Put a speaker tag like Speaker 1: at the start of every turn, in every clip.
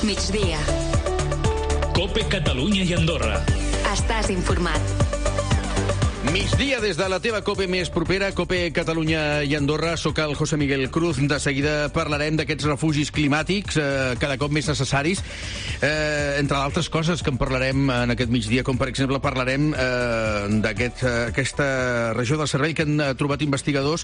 Speaker 1: Migdia.
Speaker 2: COPE Catalunya i Andorra.
Speaker 1: Estàs informat.
Speaker 3: Migdia des de la teva COPE més propera, COPE Catalunya i Andorra. Soc el José Miguel Cruz. De seguida parlarem d'aquests refugis climàtics, cada cop més necessaris. Entre d'altres coses que en parlarem en aquest migdia, com per exemple parlarem d'aquesta regió del cervell que han trobat investigadors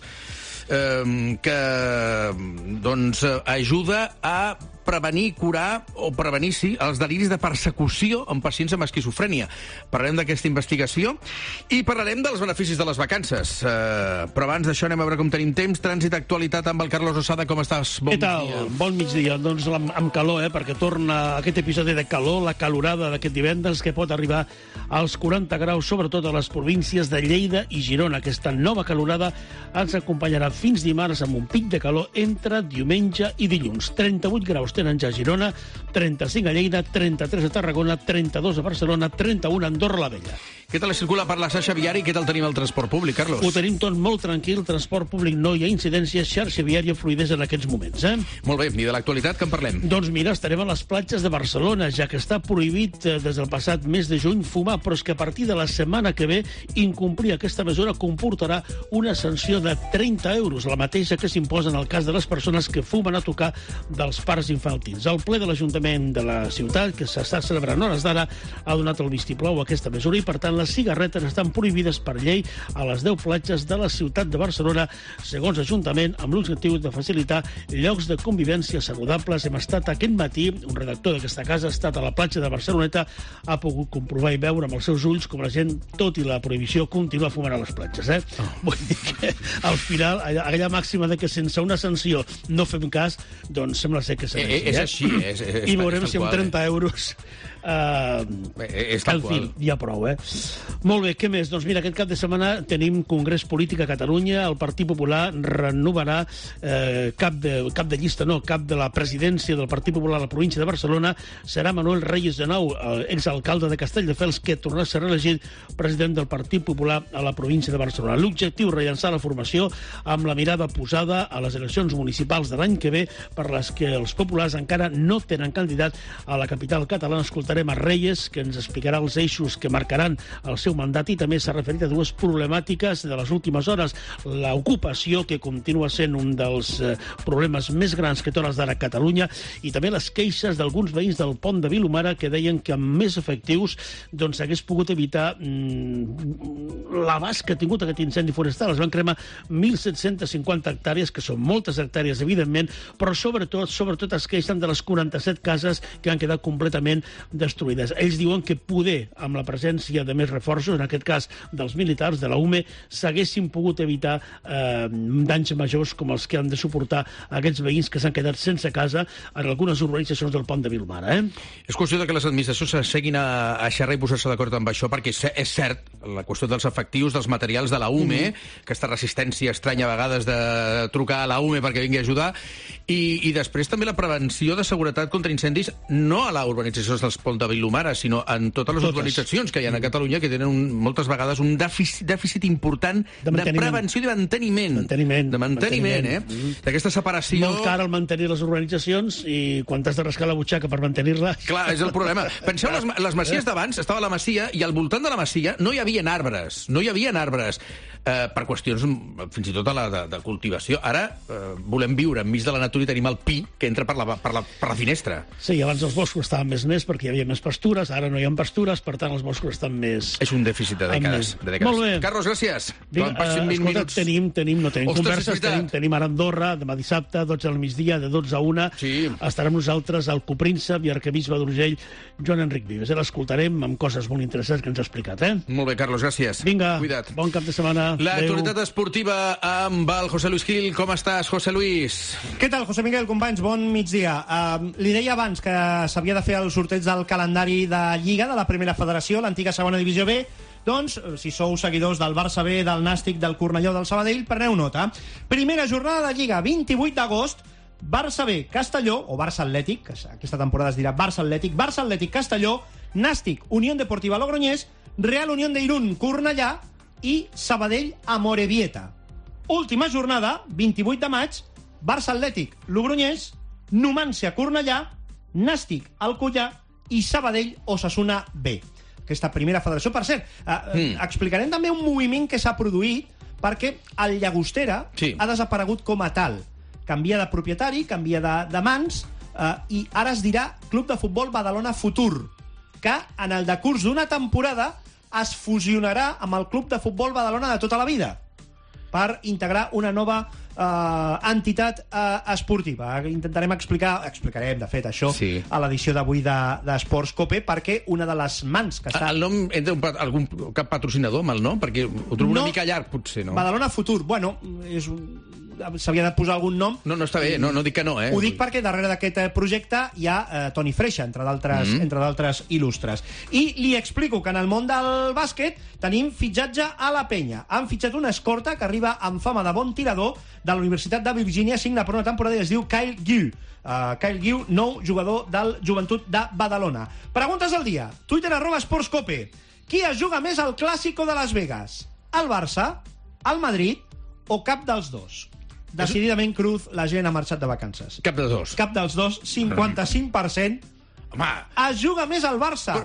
Speaker 3: que doncs ajuda a prevenir, curar o prevenir, sí, els deliris de persecució en pacients amb esquizofrènia. Parlarem d'aquesta investigació i parlarem dels beneficis de les vacances. Però abans d'això anem a veure com tenim temps. Trànsit, actualitat amb el Carlos Osada. Com estàs? Bon migdia.
Speaker 4: Bon migdia. Doncs amb calor, perquè torna aquest episodi de calor, la calorada d'aquest divendres, que pot arribar als 40 graus, sobretot a les províncies de Lleida i Girona. Aquesta nova calorada ens acompanyarà fins dimarts amb un pic de calor entre diumenge i dilluns. 38 graus tenen ja a Girona, 35 a Lleida, 33 a Tarragona, 32 a Barcelona, 31 a Andorra la Vella.
Speaker 3: Què tal circula per la xarxa viària i què tal tenim el transport públic, Carlos?
Speaker 4: Ho tenim tot molt tranquil, transport públic no hi ha incidències, xarxa viària fluidesa en aquests moments.
Speaker 3: Molt bé, i de l'actualitat que en parlem?
Speaker 4: Doncs mira, estarem a les platges de Barcelona, ja que està prohibit des del passat mes de juny fumar, però és que a partir de la setmana que ve incomplir aquesta mesura comportarà una sanció de 30 euros, la mateixa que s'imposa en el cas de les persones que fumen a tocar dels parcs infantils. El ple de l'Ajuntament de la ciutat, que s'està celebrant hores d'ara, ha donat el vistiplau a aquesta mesura i, per tant, les cigarretes estan prohibides per llei a les 10 platges de la ciutat de Barcelona, segons l'Ajuntament, amb l'objectiu de facilitar llocs de convivència saludables. Hem estat aquest matí, un redactor d'aquesta casa ha estat a la platja de Barceloneta, ha pogut comprovar i veure amb els seus ulls com la gent, tot i la prohibició, continua fumant a les platges. Vull dir que, al final, aquella màxima de que sense una sanció no fem cas, doncs sembla ser que serà així.
Speaker 3: És així.
Speaker 4: I veurem si amb 30 euros...
Speaker 3: és tal qual.
Speaker 4: Ja prou, Molt bé, què més? Doncs mira, aquest cap de setmana tenim Congrés Polític a Catalunya. El Partit Popular renovarà cap de la presidència del Partit Popular a la província de Barcelona. Serà Manuel Reyes de Nou, exalcalde de Castelldefels, que tornarà a ser reelegit president del Partit Popular a la província de Barcelona. L'objectiu, rellançar la formació amb la mirada posada a les eleccions municipals de l'any que ve, per les que els populars encara no tenen candidat a la capital catalana. Escoltarem a Reyes, que ens explicarà els eixos que marcaran el seu mandat, i també s'ha referit a dues problemàtiques de les últimes hores. L'ocupació, que continua sent un dels problemes més grans que té hores d'ara a Catalunya, i també les queixes d'alguns veïns del pont de Vilomara que deien que amb més efectius doncs s'hagués pogut evitar l'abast que ha tingut aquest incendi forestal. Es van cremar 1.750 hectàrees, que són moltes hectàrees, evidentment, però sobretot es queixen de les 47 cases que han quedat completament destruïdes. Ells diuen que poder, amb la presència de més reforços, en aquest cas dels militars, de la UME, s'haguessin pogut evitar danys majors com els que han de suportar aquests veïns que s'han quedat sense casa en algunes urbanitzacions del pont de Vilomara.
Speaker 3: És qüestió que les administracions s'asseguin a xerrar i posar-se d'acord amb això, perquè és cert, la qüestió dels efectius, dels materials de la UME, aquesta resistència estranya a vegades de trucar a la UME perquè vingui a ajudar, i després també la prevenció de seguretat contra incendis, no a la urbanització dels ponts de Vilomara, sinó en totes les urbanitzacions que hi ha a Catalunya, que tenen moltes vegades un dèficit important de prevenció i de manteniment. D'aquesta separació...
Speaker 4: Molt car el mantenir les urbanitzacions, i quan t'has de rascar la butxaca per mantenir-la...
Speaker 3: Clar, és el problema. Penseu, les masies d'abans, estava la masia, i al voltant de la masia no hi havia arbres. Per qüestions fins i tot de cultivació. Ara volem viure enmig de la natura i tenim el pi que entra per la finestra.
Speaker 4: Sí, abans els boscos estaven més nets perquè hi havia més pastures, ara no hi ha pastures, per tant els boscos estan més...
Speaker 3: És un dèficit de dècades.
Speaker 4: Molt bé.
Speaker 3: Carlos, gràcies.
Speaker 4: Escolta, tenim converses, tenim ara Andorra, demà dissabte, 12 al migdia, de 12 a 1.
Speaker 3: Sí.
Speaker 4: Estarem nosaltres al Copríncep i arquebisbe d'Urgell, Joan Enric Vives. L'escoltarem amb coses molt interessants que ens ha explicat.
Speaker 3: Molt bé, Carlos, gràcies.
Speaker 4: Vinga,
Speaker 3: cuida't.
Speaker 4: Bon cap de setmana.
Speaker 3: L'actualitat esportiva amb el José Luis Gil. Com estàs, José Luis?
Speaker 5: Què tal, José Miguel, companys? Bon migdia. Li deia abans que s'havia de fer el sorteig del calendari de Lliga de la Primera Federació, l'antiga segona divisió B. Doncs, si sou seguidors del Barça B, del Nàstic, del Cornellà o del Sabadell, preneu nota. Primera jornada de Lliga, 28 d'agost, Barça B, Castelló, o Barça Atlètic, que aquesta temporada es dirà Barça Atlètic, Castelló, Nàstic, Unió Deportiva Logroñés, Real Unión de Irún, Cornellà i Sabadell Amorebieta. Última jornada, 28 de maig, Barça Atlètic, Logroñés, Numància Cornellà, Nàstic, Alcoyà i Sabadell, Osasuna B. Aquesta primera federació. Per cert, explicarem també un moviment que s'ha produït perquè el Llagostera ha desaparegut com a tal. Canvia de propietari, canvia de mans, i ara es dirà Club de Futbol Badalona Futur, que en el decurs d'una temporada es fusionarà amb el Club de Futbol Badalona de tota la vida per integrar una nova entitat esportiva. Intentarem explicarem, de fet, això a l'edició d'avui d'Esports Cope, perquè una de les mans que està...
Speaker 3: El nom entra algun cap patrocinador amb el nom? Perquè ho trobo una mica llarg, potser, no?
Speaker 5: Badalona Futur, bueno, s'havia de posar algun nom.
Speaker 3: No, està bé, no dic que no,
Speaker 5: Ho dic perquè darrere d'aquest projecte hi ha Toni Freixa, entre d'altres il·lustres. I li explico que en el món del bàsquet tenim fitxatge a la penya. Han fitxat una escorta que arriba amb fama de bon tirador de la Universitat de Virgínia, signa per una temporada i es diu Kyle Gill. Kyle Gill, nou jugador del Joventut de Badalona. Preguntes al dia. Twitter @esportscope. Qui es juga més al Clàsico de Las Vegas? El Barça, el Madrid o cap dels dos? Decididament, Cruz, la gent ha marxat de vacances.
Speaker 3: Cap dels dos.
Speaker 5: Cap dels dos, 55%.
Speaker 3: Home!
Speaker 5: Es juga més al Barça,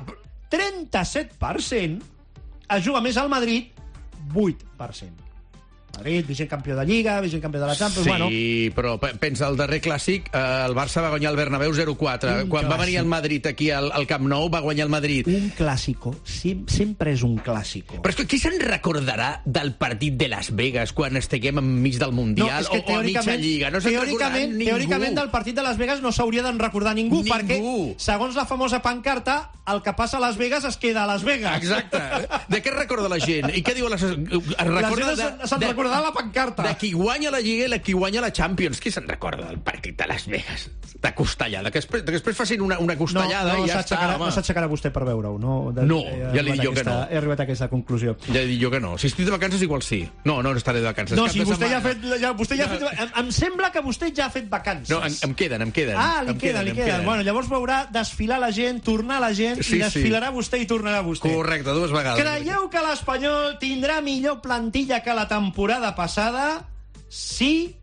Speaker 5: 37%. Es juga més al Madrid, 8%. Madrid, vigent campió de Lliga, vigent campió de la Champions...
Speaker 3: Sí, però pensa, el darrer clàssic, el Barça va guanyar el Bernabéu 0-4. Quan va venir el Madrid aquí al Camp Nou, va guanyar el Madrid.
Speaker 5: Un clàssico, sempre és un clàssico.
Speaker 3: Però és que qui se'n recordarà del partit de Las Vegas quan estiguem enmig del Mundial o a mitja Lliga? No se'n recordarà ningú.
Speaker 5: Teòricament, del partit de Las Vegas no s'hauria d'en recordar ningú, perquè, segons la famosa pancarta, el que passa a Las Vegas es queda a Las Vegas.
Speaker 3: Exacte. De què recorda la gent? I què diu? Es recorda
Speaker 5: de la pancarta.
Speaker 3: De qui guanya la Lliga i de qui guanya la Champions. Qui se'n recorda del partit de Las Vegas? De costellada. Que després facin una costellada i ja està.
Speaker 5: No s'aixecarà vostè per veure-ho, no?
Speaker 3: No, ja li dic jo que no.
Speaker 5: He arribat a aquesta conclusió.
Speaker 3: Ja li dic jo que no. Si estic de vacances, igual sí. No estaré de vacances.
Speaker 5: No, si vostè ja ha fet... Em sembla que vostè ja ha fet vacances.
Speaker 3: No, em queden.
Speaker 5: Ah, li queden. Bueno, llavors veurà desfilar la gent, tornar la gent, i desfilarà vostè i tornarà vostè.
Speaker 3: Correcte, 2 vegades.
Speaker 5: Creieu que l'Espanyol tindrà millor plantilla que la temporada passada? Sí,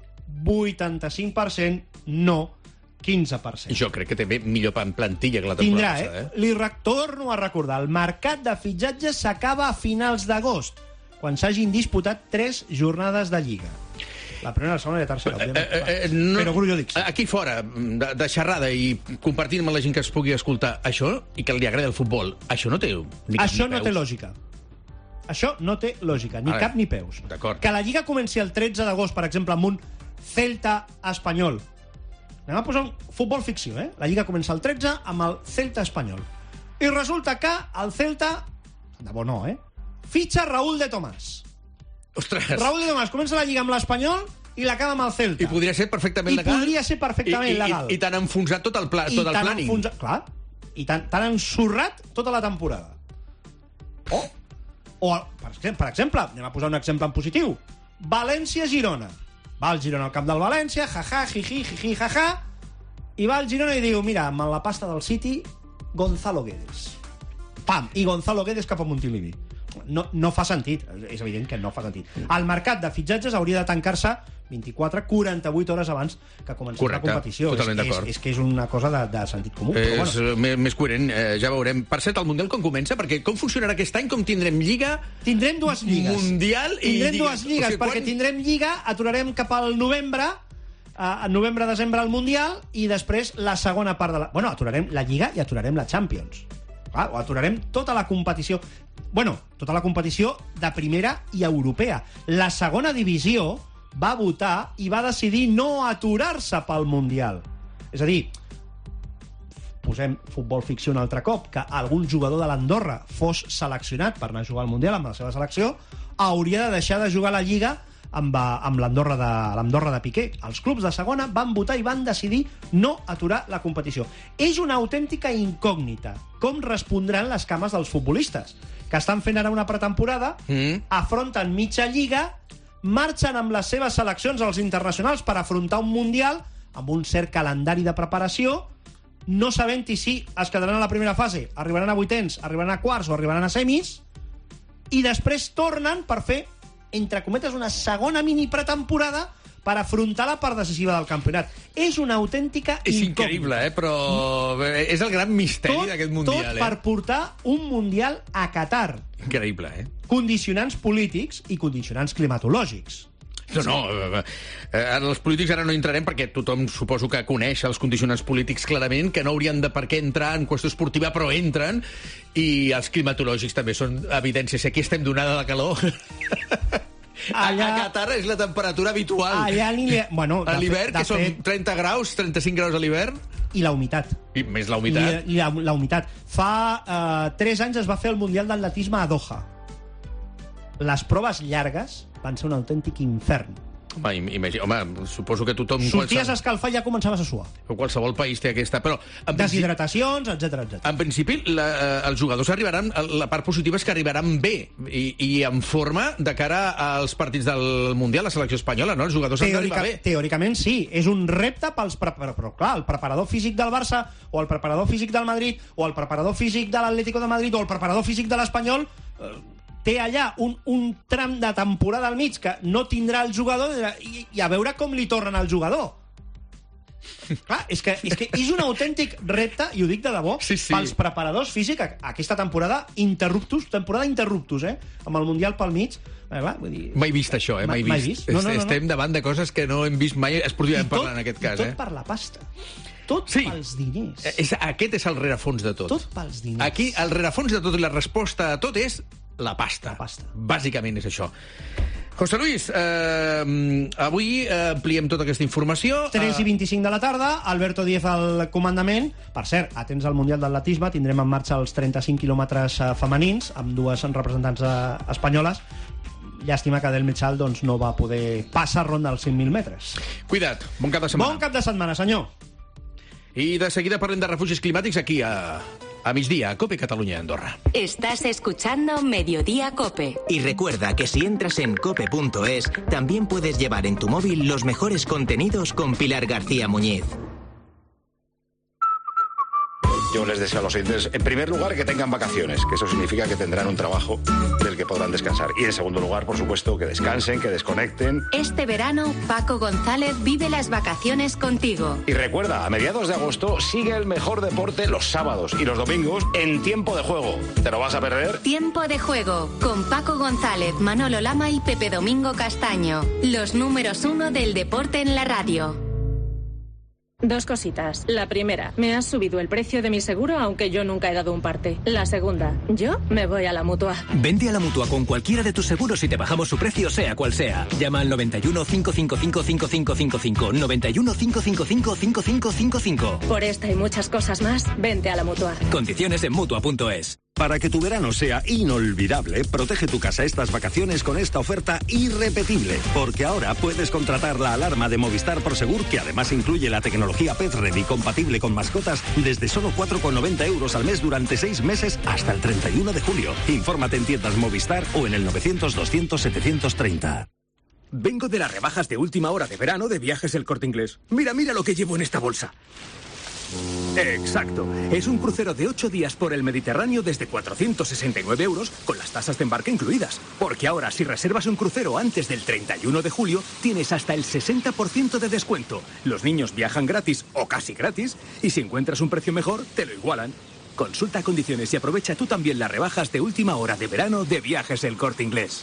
Speaker 5: 85%, no, 15%.
Speaker 3: Jo crec que té millor plantilla que la temporada passada.
Speaker 5: Li torno a recordar, el mercat de fitxatges s'acaba a finals d'agost, quan s'hagin disputat 3 jornades de Lliga. La primera, la segona i la tercera, però jo dic sí.
Speaker 3: Aquí fora, de xerrada i compartint amb la gent que es pugui escoltar això i que li agrada el futbol, això no té ni cap ni peus.
Speaker 5: Això no té lògica. Això no té lògica, ni cap ni peus. Que la Lliga comenci el 13 d'agost, per exemple, amb un Celta Espanyol. Anem a posar un futbol ficció, La Lliga comença el 13 amb el Celta Espanyol. I resulta que el Celta, de bo no, fitxa Raúl de Tomàs.
Speaker 3: Ostres!
Speaker 5: Raúl de Tomàs comença la Lliga amb l'Espanyol i l'acaba amb el Celta.
Speaker 3: I podria ser perfectament legal. I t'han enfonsat tot el planning.
Speaker 5: Clar, i t'han ensorrat tota la temporada. O, per exemple, anem a posar un exemple en positiu. València-Girona. Va el Girona al camp del València, jaja, jiji, jaja, i va el Girona i diu, mira, amb la pasta del City, Gonzalo Guedes. Pam! I Gonzalo Guedes cap a Montilivi. No fa sentit, és evident que no fa sentit. El mercat de fitxatges hauria de tancar-se 24-48 hores abans que comenci la competició.
Speaker 3: Totalment d'acord.
Speaker 5: És que és una cosa de sentit comú.
Speaker 3: És més coherent, ja veurem. Per cert, el Mundial com comença? Perquè com funcionarà aquest any? Com tindrem Lliga?
Speaker 5: Tindrem 2 lligues.
Speaker 3: Mundial i...
Speaker 5: Tindrem 2 lligues, perquè tindrem Lliga, aturarem cap al novembre, novembre-desembre el Mundial, i després la segona part de la... Bueno, aturarem la Lliga i aturarem la Champions. O aturarem tota la competició... Bueno, tota la competició de primera i europea. La segona divisió va votar i va decidir no aturar-se pel Mundial. És a dir, posem futbol ficció un altre cop, que algun jugador de l'Andorra fos seleccionat per anar a jugar al Mundial amb la seva selecció, hauria de deixar de jugar a la Lliga amb l'Andorra de Piqué. Els clubs de segona van votar i van decidir no aturar la competició. És una autèntica incògnita com respondran les cames dels futbolistes, que estan fent ara una pretemporada, afronten mitja Lliga, marxen amb les seves seleccions als internacionals per afrontar un Mundial amb un cert calendari de preparació, no sabent si es quedaran a la primera fase, arribaran a vuitens, arribaran a quarts o arribaran a semis, i després tornen per fer, entre cometes, una segona mini pretemporada per afrontar la part decisiva del campionat. És una autèntica
Speaker 3: És
Speaker 5: incògnita.
Speaker 3: increïble, però és el gran misteri d'aquest Mundial.
Speaker 5: Tot per portar un Mundial a Qatar.
Speaker 3: Increïble,
Speaker 5: Condicionants polítics i condicionants climatològics.
Speaker 3: No, en els polítics ara no entrarem perquè tothom suposo que coneix els condicionants polítics clarament, que no haurien de per què entrar en qüestió esportiva, però entren, i els climatològics també són evidències. Aquí estem donada de calor.
Speaker 5: Allà...
Speaker 3: A Qatar és la temperatura habitual.
Speaker 5: Allà bueno,
Speaker 3: a l'hivern, que són 30 graus, 35 graus a l'hivern.
Speaker 5: I la humitat.
Speaker 3: I més la humitat.
Speaker 5: I la humitat. Fa 3 anys es va fer el Mundial d'Atletisme a Doha. Les proves llargues van ser un autèntic infern.
Speaker 3: Home, suposo que tothom...
Speaker 5: Sorties a escalfar i ja començaves a suar.
Speaker 3: Qualsevol país té aquesta, però...
Speaker 5: Deshidratacions, etc.
Speaker 3: En principi, els jugadors arribaran... La part positiva és que arribaran bé i en forma de cara als partits del Mundial, la selecció espanyola, no? Els jugadors han d'arribar bé.
Speaker 5: Teòricament sí, és un repte pels però clar, el preparador físic del Barça o el preparador físic del Madrid o el preparador físic de l'Atlético de Madrid o el preparador físic de l'Espanyol té allà un tram de temporada al mig que no tindrà el jugador i a veure com li tornen al jugador. Clar, és que és un autèntic repte, i ho dic de debò, pels preparadors físics aquesta temporada interruptus, amb el Mundial pel mig. Vull dir...
Speaker 3: Mai vist això, mai vist.
Speaker 5: No.
Speaker 3: Estem davant de coses que no hem vist mai esportivament parlant, en aquest cas.
Speaker 5: I tot per la pasta. Tot pels diners.
Speaker 3: Aquest és el rerefons de tot.
Speaker 5: Tot pels diners.
Speaker 3: Aquí el rerefons de tot i la resposta a tot és la pasta. Bàsicament és això. José Luis, avui ampliem tota aquesta informació.
Speaker 5: 3:25 de la tarda, Alberto Díez al comandament. Per cert, atents al Mundial d'Atletisme, tindrem en marxa els 35 quilòmetres femenins, amb 2 representants espanyoles. Llàstima que Del Mechal no va poder passar ronda als 5.000 metres.
Speaker 3: Cuida't, bon cap de setmana.
Speaker 5: Bon cap de setmana, senyor.
Speaker 3: I de seguida parlem de refugis climàtics aquí a migdia, a COPE Catalunya Andorra.
Speaker 1: Estás escuchando Mediodía COPE.
Speaker 6: Y recuerda que si entras en cope.es, también puedes llevar en tu móvil los mejores contenidos con Pilar García Muñiz.
Speaker 7: Yo les deseo a los oyentes, en primer lugar, que tengan vacaciones, que eso significa que tendrán un trabajo del que podrán descansar. Y en segundo lugar, por supuesto, que descansen, que desconecten.
Speaker 1: Este verano, Paco González vive las vacaciones contigo.
Speaker 7: Y recuerda, a mediados de agosto sigue el mejor deporte los sábados y los domingos en Tiempo de Juego. ¿Te lo vas a perder?
Speaker 1: Tiempo de Juego, con Paco González, Manolo Lama y Pepe Domingo Castaño. Los números 1 del deporte en la radio.
Speaker 8: 2 cositas. La primera, me has subido el precio de mi seguro aunque yo nunca he dado un parte. La segunda, yo me voy a la Mutua.
Speaker 9: Vente a la Mutua con cualquiera de tus seguros y te bajamos su precio sea cual sea. Llama al 91 555 5555. 91 555 5555.
Speaker 8: Por esta y muchas cosas más, vente a la Mutua.
Speaker 9: Condiciones en Mutua.es.
Speaker 10: Para que tu verano sea inolvidable, protege tu casa estas vacaciones con esta oferta irrepetible. Porque ahora puedes contratar la alarma de Movistar Prosegur, que además incluye la tecnología Pet Ready compatible con mascotas, desde solo 4,90 € al mes durante 6 meses hasta el 31 de julio. Infórmate en tiendas Movistar o en el 900 200 730.
Speaker 9: Vengo de las rebajas de última hora de verano de Viajes El Corte Inglés. Mira lo que llevo en esta bolsa. Exacto. Es un crucero de 8 días por el Mediterráneo desde 469 € con las tasas de embarque incluidas. Porque ahora, si reservas un crucero antes del 31 de julio, tienes hasta el 60% de descuento. Los niños viajan gratis o casi gratis y si encuentras un precio mejor, te lo igualan. Consulta condiciones y aprovecha tú también las rebajas de última hora de verano de Viajes El Corte Inglés.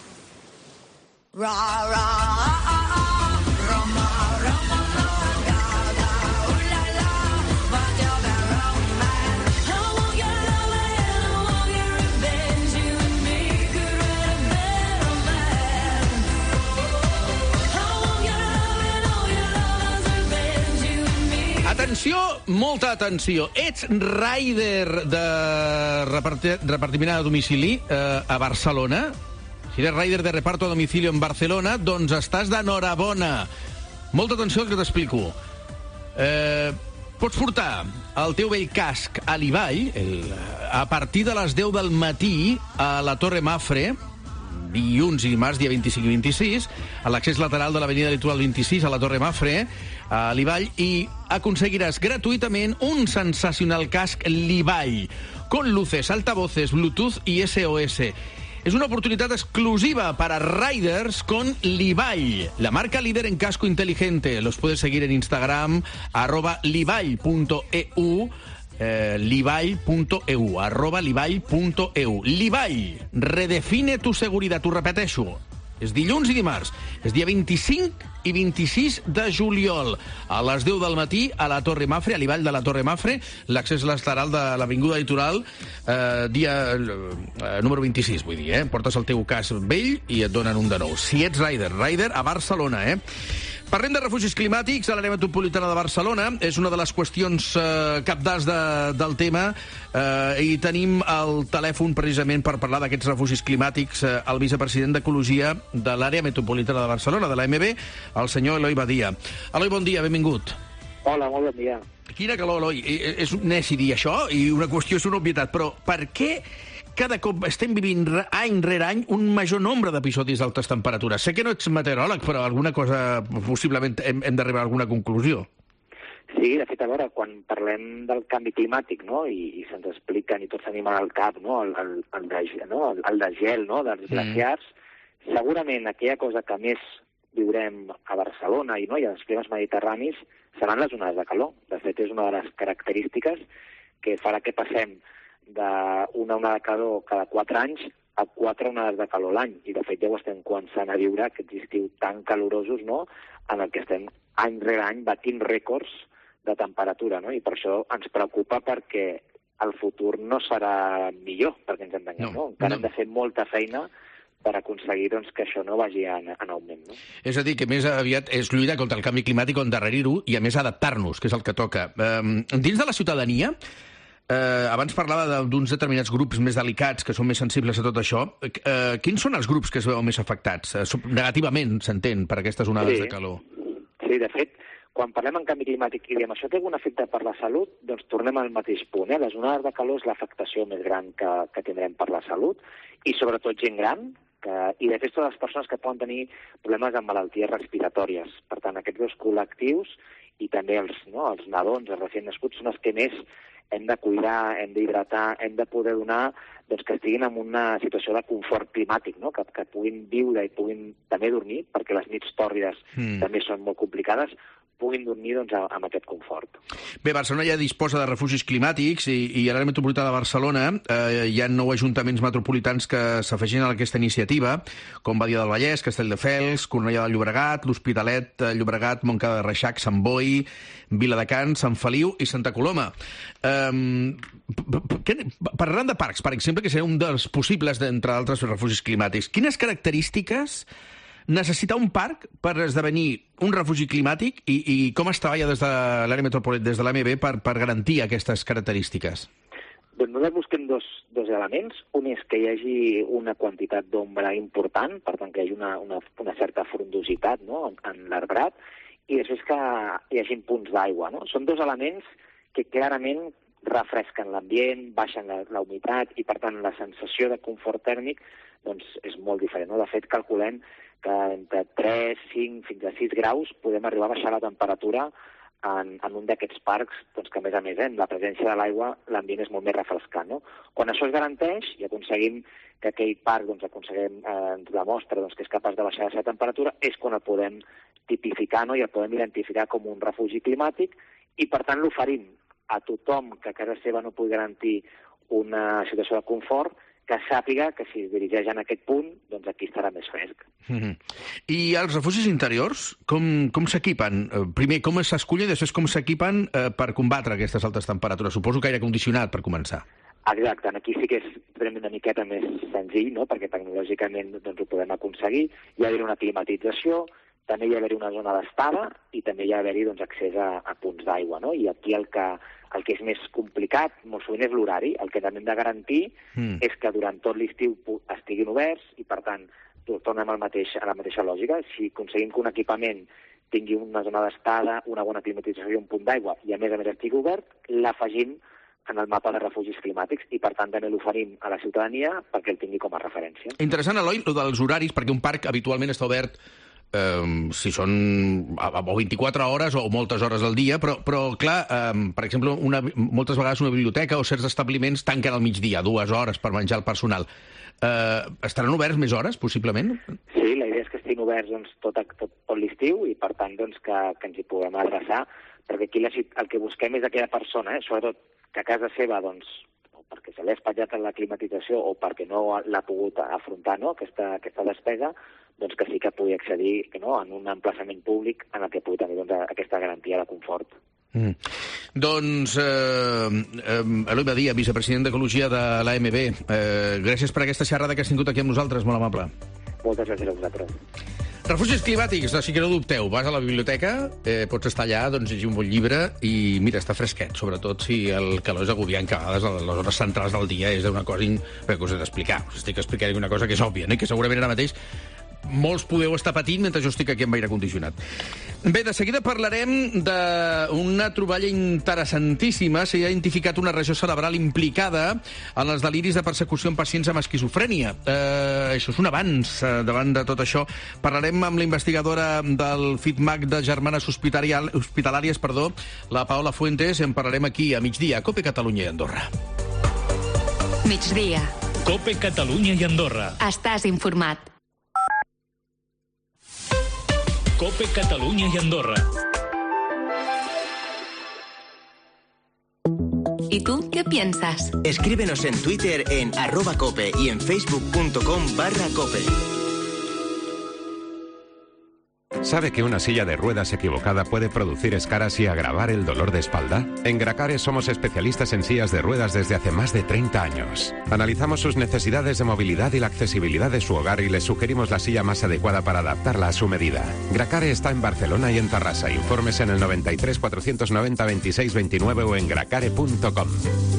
Speaker 3: Atenció, molta atenció. Ets rider de repartiment a domicili a Barcelona? Si eres rider de reparto a domicilio en Barcelona, doncs estàs d'enhorabona. Molta atenció al que t'explico. Pots portar el teu vell casc a l'Ibai a partir de les 10 del matí a la Torre Mafre, dilluns i dimarts, dia 25 i 26, a l'accés lateral de l'avenida Litoral 26, a la Torre Mafre, a l'Ibai, i aconseguiràs gratuïtament un sensacional casc l'Ibai, con luces, altavoces, Bluetooth i SOS. Es una oportunidad exclusiva para riders con Livall, la marca líder en casco inteligente. Los puedes seguir en Instagram, @livall.eu. Livall.eu, @livall.eu. Livall, redefine tu seguretat, ho repeteixo. És dilluns i dimarts. És dia 25 i 26 de juliol. A les 10 del matí a la Torre Mafre, a Livall de la Torre Mafre, l'accés lateral de l'Avinguda Litoral, dia número 26, vull dir, Portes el teu casc vell i et donen un de nou. Si ets rider a Barcelona, Parlem de refugis climàtics a l'àrea metropolitana de Barcelona. És una de les qüestions cabdals del tema i tenim el telèfon precisament per parlar d'aquests refugis climàtics el vicepresident d'Ecologia de l'àrea metropolitana de Barcelona, de l'AMB, el senyor Eloi Badia. Eloi, bon dia, benvingut.
Speaker 11: Hola, molt bon dia.
Speaker 3: Quina calor, Eloi. És neci dir això i una qüestió és una obvietat, però per què cada cop estem vivint any rere any un major nombre d'episodis d'altes temperatures? Sé que no ets meteoròleg, però alguna cosa, possiblement hem d'arribar a alguna conclusió.
Speaker 11: Sí, de fet, a veure, quan parlem del canvi climàtic, no?, i se'ns expliquen i tots tenim al cap, no?, el desgel, no?, dels glaciars, segurament aquella cosa que més viurem a Barcelona i als climes mediterranis seran les onades de calor. De fet, és una de les característiques que farà que passem d'una onada de calor cada 4 anys a 4 onades de calor l'any. I, de fet, ja ho estem començant a viure, aquests estius tan calorosos, no?, en el que estem any rere any batint rècords de temperatura, no? I per això ens preocupa perquè el futur no serà millor, perquè ens entenguem, no? Encara hem de fer molta feina per aconseguir que això no vagi en augment, no?
Speaker 3: És a dir, que més aviat és lluitar contra el canvi climàtic o endarrerir-ho i, a més, adaptar-nos, que és el que toca. Dins de la ciutadania, abans parlava d'uns determinats grups més delicats que són més sensibles a tot això. Quins són els grups que es veuen més afectats? Negativament, s'entén, per aquestes onades de calor.
Speaker 11: Sí, de fet, quan parlem en canvi climàtic i diem això té algun efecte per la salut, doncs tornem al mateix punt. Les onades de calor és l'afectació més gran que tindrem per la salut i sobretot gent gran i de fet totes les persones que poden tenir problemes amb malalties respiratòries. Per tant, aquests dos col·lectius i també els nadons, els recient nascuts, són els que més hem de cuidar, hem d'hidratar, hem de poder donar que estiguin en una situació de confort climàtic, no? que puguin viure i puguin també dormir, perquè les nits tòrrides també són molt complicades, puguin dormir amb aquest confort.
Speaker 3: Bé, Barcelona ja disposa de refugis climàtics i a l'àrea metropolitana de Barcelona hi ha 9 ajuntaments metropolitans que s'afegeixen a aquesta iniciativa, com Badia del Vallès, Castelldefels, Cornellà del Llobregat, l'Hospitalet, Llobregat, Montcada de Reixac, Sant Boi, Viladecans, Sant Feliu i Santa Coloma. Parlant de parcs, per exemple, que serà un dels possibles d'entre altres refugis climàtics, quines característiques necessita un parc per esdevenir un refugi climàtic i com es treballa des de l'àrea metropolitana, des de l'AMB, per garantir aquestes característiques?
Speaker 11: Doncs nosaltres busquem dos elements. Un és que hi hagi una quantitat d'ombra important, per tant que hi hagi una certa frondositat, no?, en l'arbrat, i després que hi hagi punts d'aigua, no? Són dos elements que clarament refresquen l'ambient, baixen la humitat i, per tant, la sensació de confort tèrmic és molt diferent, no? De fet, calculem que entre 3, 5, fins a 6 graus podem arribar a baixar la temperatura en un d'aquests parcs, que a més, amb la presència de l'aigua, l'ambient és molt més refrescant, no? Quan això es garanteix i aconseguim que aquell parc ens demostra que és capaç de baixar la seva temperatura, és quan el podem tipificar, no?, i el podem identificar com un refugi climàtic i, per tant, l'oferim a tothom que a casa seva no pugui garantir una situació de confort, que sàpiga que si es dirigeix en aquest punt, doncs aquí estarà més fresc.
Speaker 3: I els refugis interiors, com s'equipen? Primer, com s'escullen i després com s'equipen per combatre aquestes altes temperatures? Suposo que aire condicionat, per començar.
Speaker 11: Exacte, aquí sí que és una miqueta més senzill, no?, perquè tecnològicament ho podem aconseguir. Hi ha d'haver una climatització, també hi ha d'haver una zona d'estada i també hi ha d'haver accés a punts d'aigua, no? I aquí el que és més complicat, molt sovint, és l'horari. El que també hem de garantir és que durant tot l'estiu estiguin oberts i, per tant, tornem a la mateixa lògica. Si aconseguim que un equipament tingui una zona d'estada, una bona climatització i un punt d'aigua i, a més estigui obert, l'afegim en el mapa de refugis climàtics i, per tant, també l'oferim a la ciutadania perquè el tingui com a referència.
Speaker 3: Interessant, Eloi, el dels horaris, perquè un parc habitualment està obert si són o 24 hores o moltes hores al dia, però clar, per exemple, moltes vegades una biblioteca o certs establiments tanquen al migdia, 2 hores per menjar el personal. Estaran oberts més hores, possiblement?
Speaker 11: Sí, la idea és que estiguin oberts tot l'estiu i, per tant, que ens hi puguem adreçar, perquè aquí el que busquem és aquella persona, sobretot que a casa seva, perquè se l'ha espatllat en la climatització o perquè no l'ha pogut afrontar, aquesta despesa, que sí que pugui accedir en un emplaçament públic en el que pugui tenir aquesta garantia de confort.
Speaker 3: Eloi Badia, vicepresident d'Ecologia de l'AMB, gràcies per aquesta xerrada que has tingut aquí amb nosaltres, molt amable.
Speaker 11: Moltes gràcies a vosaltres.
Speaker 3: Refugis climàtics, així que no dubteu, vas a la biblioteca, pots estar allà, llegir un bon llibre i, mira, està fresquet, sobretot si el calor és agobiant, que a vegades a les hores centrals del dia és una cosa que us he d'explicar. Us estic explicant una cosa que és òbvia, que segurament ara mateix molts podeu estar patint mentre jo estic aquí amb aire condicionat. Bé, de seguida parlarem d'una troballa interessantíssima. S'ha identificat una regió cerebral implicada en els deliris de persecució en pacients amb esquizofrènia. Això és un avanç davant de tot això. Parlarem amb la investigadora del FITMAC de Germanes Hospitalàries, la Paola Fuentes. En parlarem aquí a migdia, a COPE Catalunya i Andorra.
Speaker 1: Migdia.
Speaker 2: COPE Catalunya i Andorra.
Speaker 1: Estàs informat.
Speaker 2: COPE Catalunya i Andorra.
Speaker 1: ¿Y tú qué piensas?
Speaker 6: Escríbenos en Twitter en @cope y en facebook.com/cope.
Speaker 12: ¿Sabe que una silla de ruedas equivocada puede producir escaras y agravar el dolor de espalda? En Gracare somos especialistas en sillas de ruedas desde hace más de 30 años. Analizamos sus necesidades de movilidad y la accesibilidad de su hogar y les sugerimos la silla más adecuada para adaptarla a su medida. Gracare está en Barcelona y en Terrassa. Informes en el 93 490 26 29 o en gracare.com.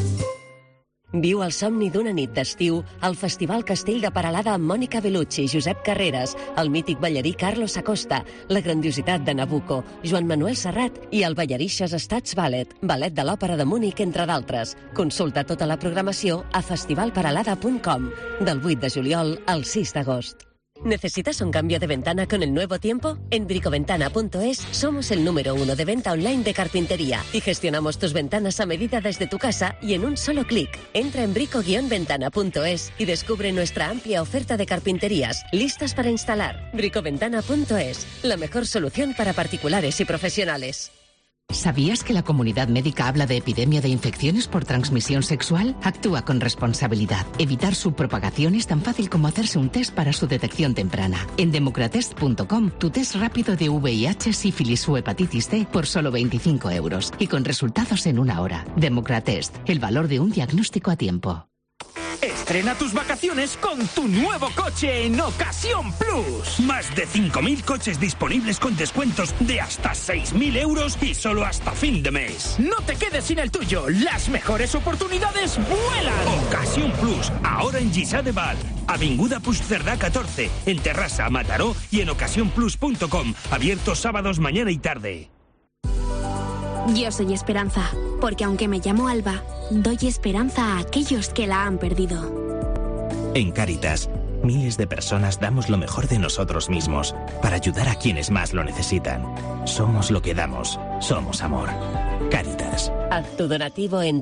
Speaker 13: Viu el somni d'una nit d'estiu al Festival Castell de Peralada amb Mònica Bellucci, Josep Carreras, el mític ballarí Carlos Acosta, la grandiositat de Nabucco, Joan Manuel Serrat i el Ballarixes Staatsballet, ballet de l'Òpera de Múnich, entre d'altres. Consulta tota la programació a festivalperalada.com, del 8 de juliol al 6 d'agost. ¿Necesitas un cambio de ventana con el nuevo tiempo? En bricoventana.es somos el número 1 de venta online de carpintería y gestionamos tus ventanas a medida desde tu casa y en un solo clic. Entra en brico-ventana.es y descubre nuestra amplia oferta de carpinterías listas para instalar. bricoventana.es, la mejor solución para particulares y profesionales.
Speaker 14: ¿Sabías que la comunidad médica habla de epidemia de infecciones por transmisión sexual? Actúa con responsabilidad. Evitar su propagación es tan fácil como hacerse un test para su detección temprana. En democratest.com, tu test rápido de VIH, sífilis o hepatitis C por solo 25 € y con resultados en 1 hora. Democratest, el valor de un diagnóstico a tiempo.
Speaker 15: Estrena tus vacaciones con tu nuevo coche en Ocasión Plus. Más de 5.000 coches disponibles con descuentos de hasta 6.000 € y solo hasta fin de mes. No te quedes sin el tuyo. Las mejores oportunidades vuelan. Ocasión Plus, ahora en Lliçà de Vall, Avinguda Puigcerdà 14, en Terrassa, Mataró y en ocasiónplus.com. Abiertos sábados mañana y tarde.
Speaker 16: Yo soy Esperanza, porque aunque me llamo Alba, doy esperanza a aquellos que la han perdido.
Speaker 17: En Cáritas, miles de personas damos lo mejor de nosotros mismos para ayudar a quienes más lo necesitan. Somos lo que damos, somos amor. Cáritas.
Speaker 13: Haz tu donativo en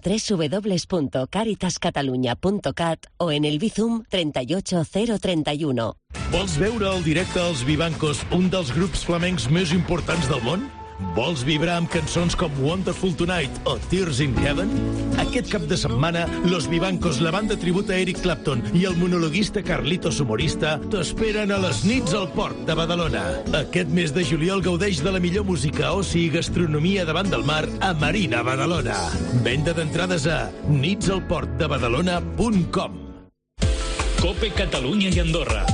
Speaker 13: www.caritascatalunya.cat o en el Bizum 38031.
Speaker 18: Vols veure el directe als Vivancos, un dels grups flamencs més importants del món? Vols vibrar amb cançons com Wonderful Tonight o Tears in Heaven? Aquest cap de setmana, Los Vivancos, la banda tribut a Eric Clapton i el monologuista Carlitos Humorista t'esperen a les nits al Port de Badalona. Aquest mes de juliol gaudeix de la millor música, oci i gastronomia davant del mar a Marina Badalona. Venda d'entrades a nitsalportdebadalona.com.
Speaker 2: COPE Catalunya i Andorra.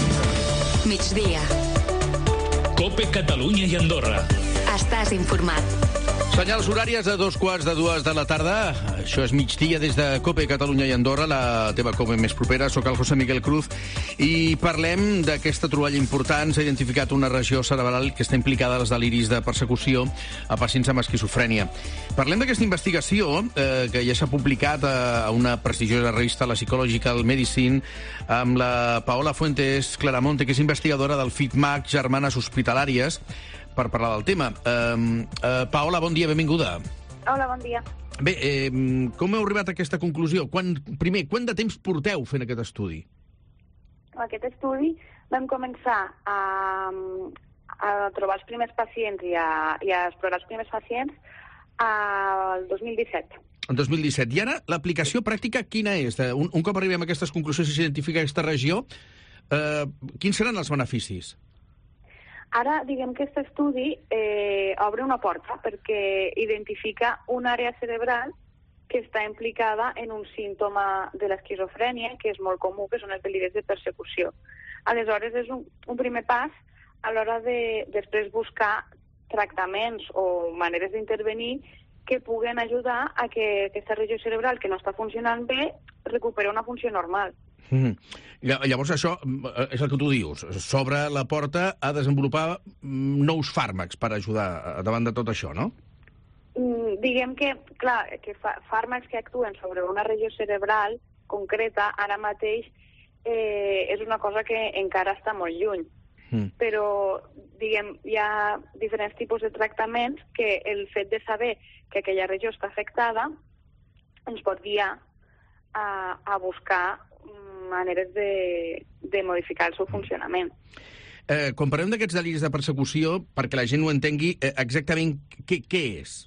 Speaker 1: Migdia.
Speaker 2: COPE Catalunya i Andorra.
Speaker 1: Estàs informat.
Speaker 3: Senyals horàries a 2:45 de la tarda. Això és migdia des de COPE Catalunya i Andorra, la teva COPE més propera. Soc el José Miguel Cruz i parlem d'aquesta troballa important. S'ha identificat una regió cerebral que està implicada als deliris de persecució a pacients amb esquizofrènia. Parlem d'aquesta investigació que ja s'ha publicat a una prestigiosa revista, la Psychological Medicine, amb la Paola Fuentes Claramonte, que és investigadora del FITMAC Germanes Hospitalàries, per parlar del tema. Paola, bon dia, benvinguda.
Speaker 19: Hola, bon dia.
Speaker 3: Bé, com heu arribat a aquesta conclusió? Primer, quant de temps porteu fent aquest estudi?
Speaker 19: Aquest estudi vam començar a trobar els primers pacients i a explorar els primers pacients el 2017.
Speaker 3: El 2017. I ara, l'aplicació pràctica quina és? Un cop arribem a aquestes conclusions i s'identifica aquesta regió, quins seran els beneficis?
Speaker 19: Ara, diguem que aquest estudi obre una porta perquè identifica una àrea cerebral que està implicada en un símptoma de l'esquizofrènia, que és molt comú, que són els deliris de persecució. Aleshores, és un primer pas a l'hora de després buscar tractaments o maneres d'intervenir que puguen ajudar a que aquesta regió cerebral, que no està funcionant bé, recuperi una funció normal.
Speaker 3: Llavors, això és el que tu dius. S'obre la porta a desenvolupar nous fàrmacs per ajudar davant de tot això, no?
Speaker 19: Diguem que, clar, que fàrmacs que actuen sobre una regió cerebral concreta, ara mateix, és una cosa que encara està molt lluny. Però, diguem, hi ha diferents tipus de tractaments que el fet de saber que aquella regió està afectada ens pot guiar a buscar maneres de modificar el seu funcionament.
Speaker 3: Quan parlem d'aquests deliris de persecució, perquè la gent ho entengui, exactament què és?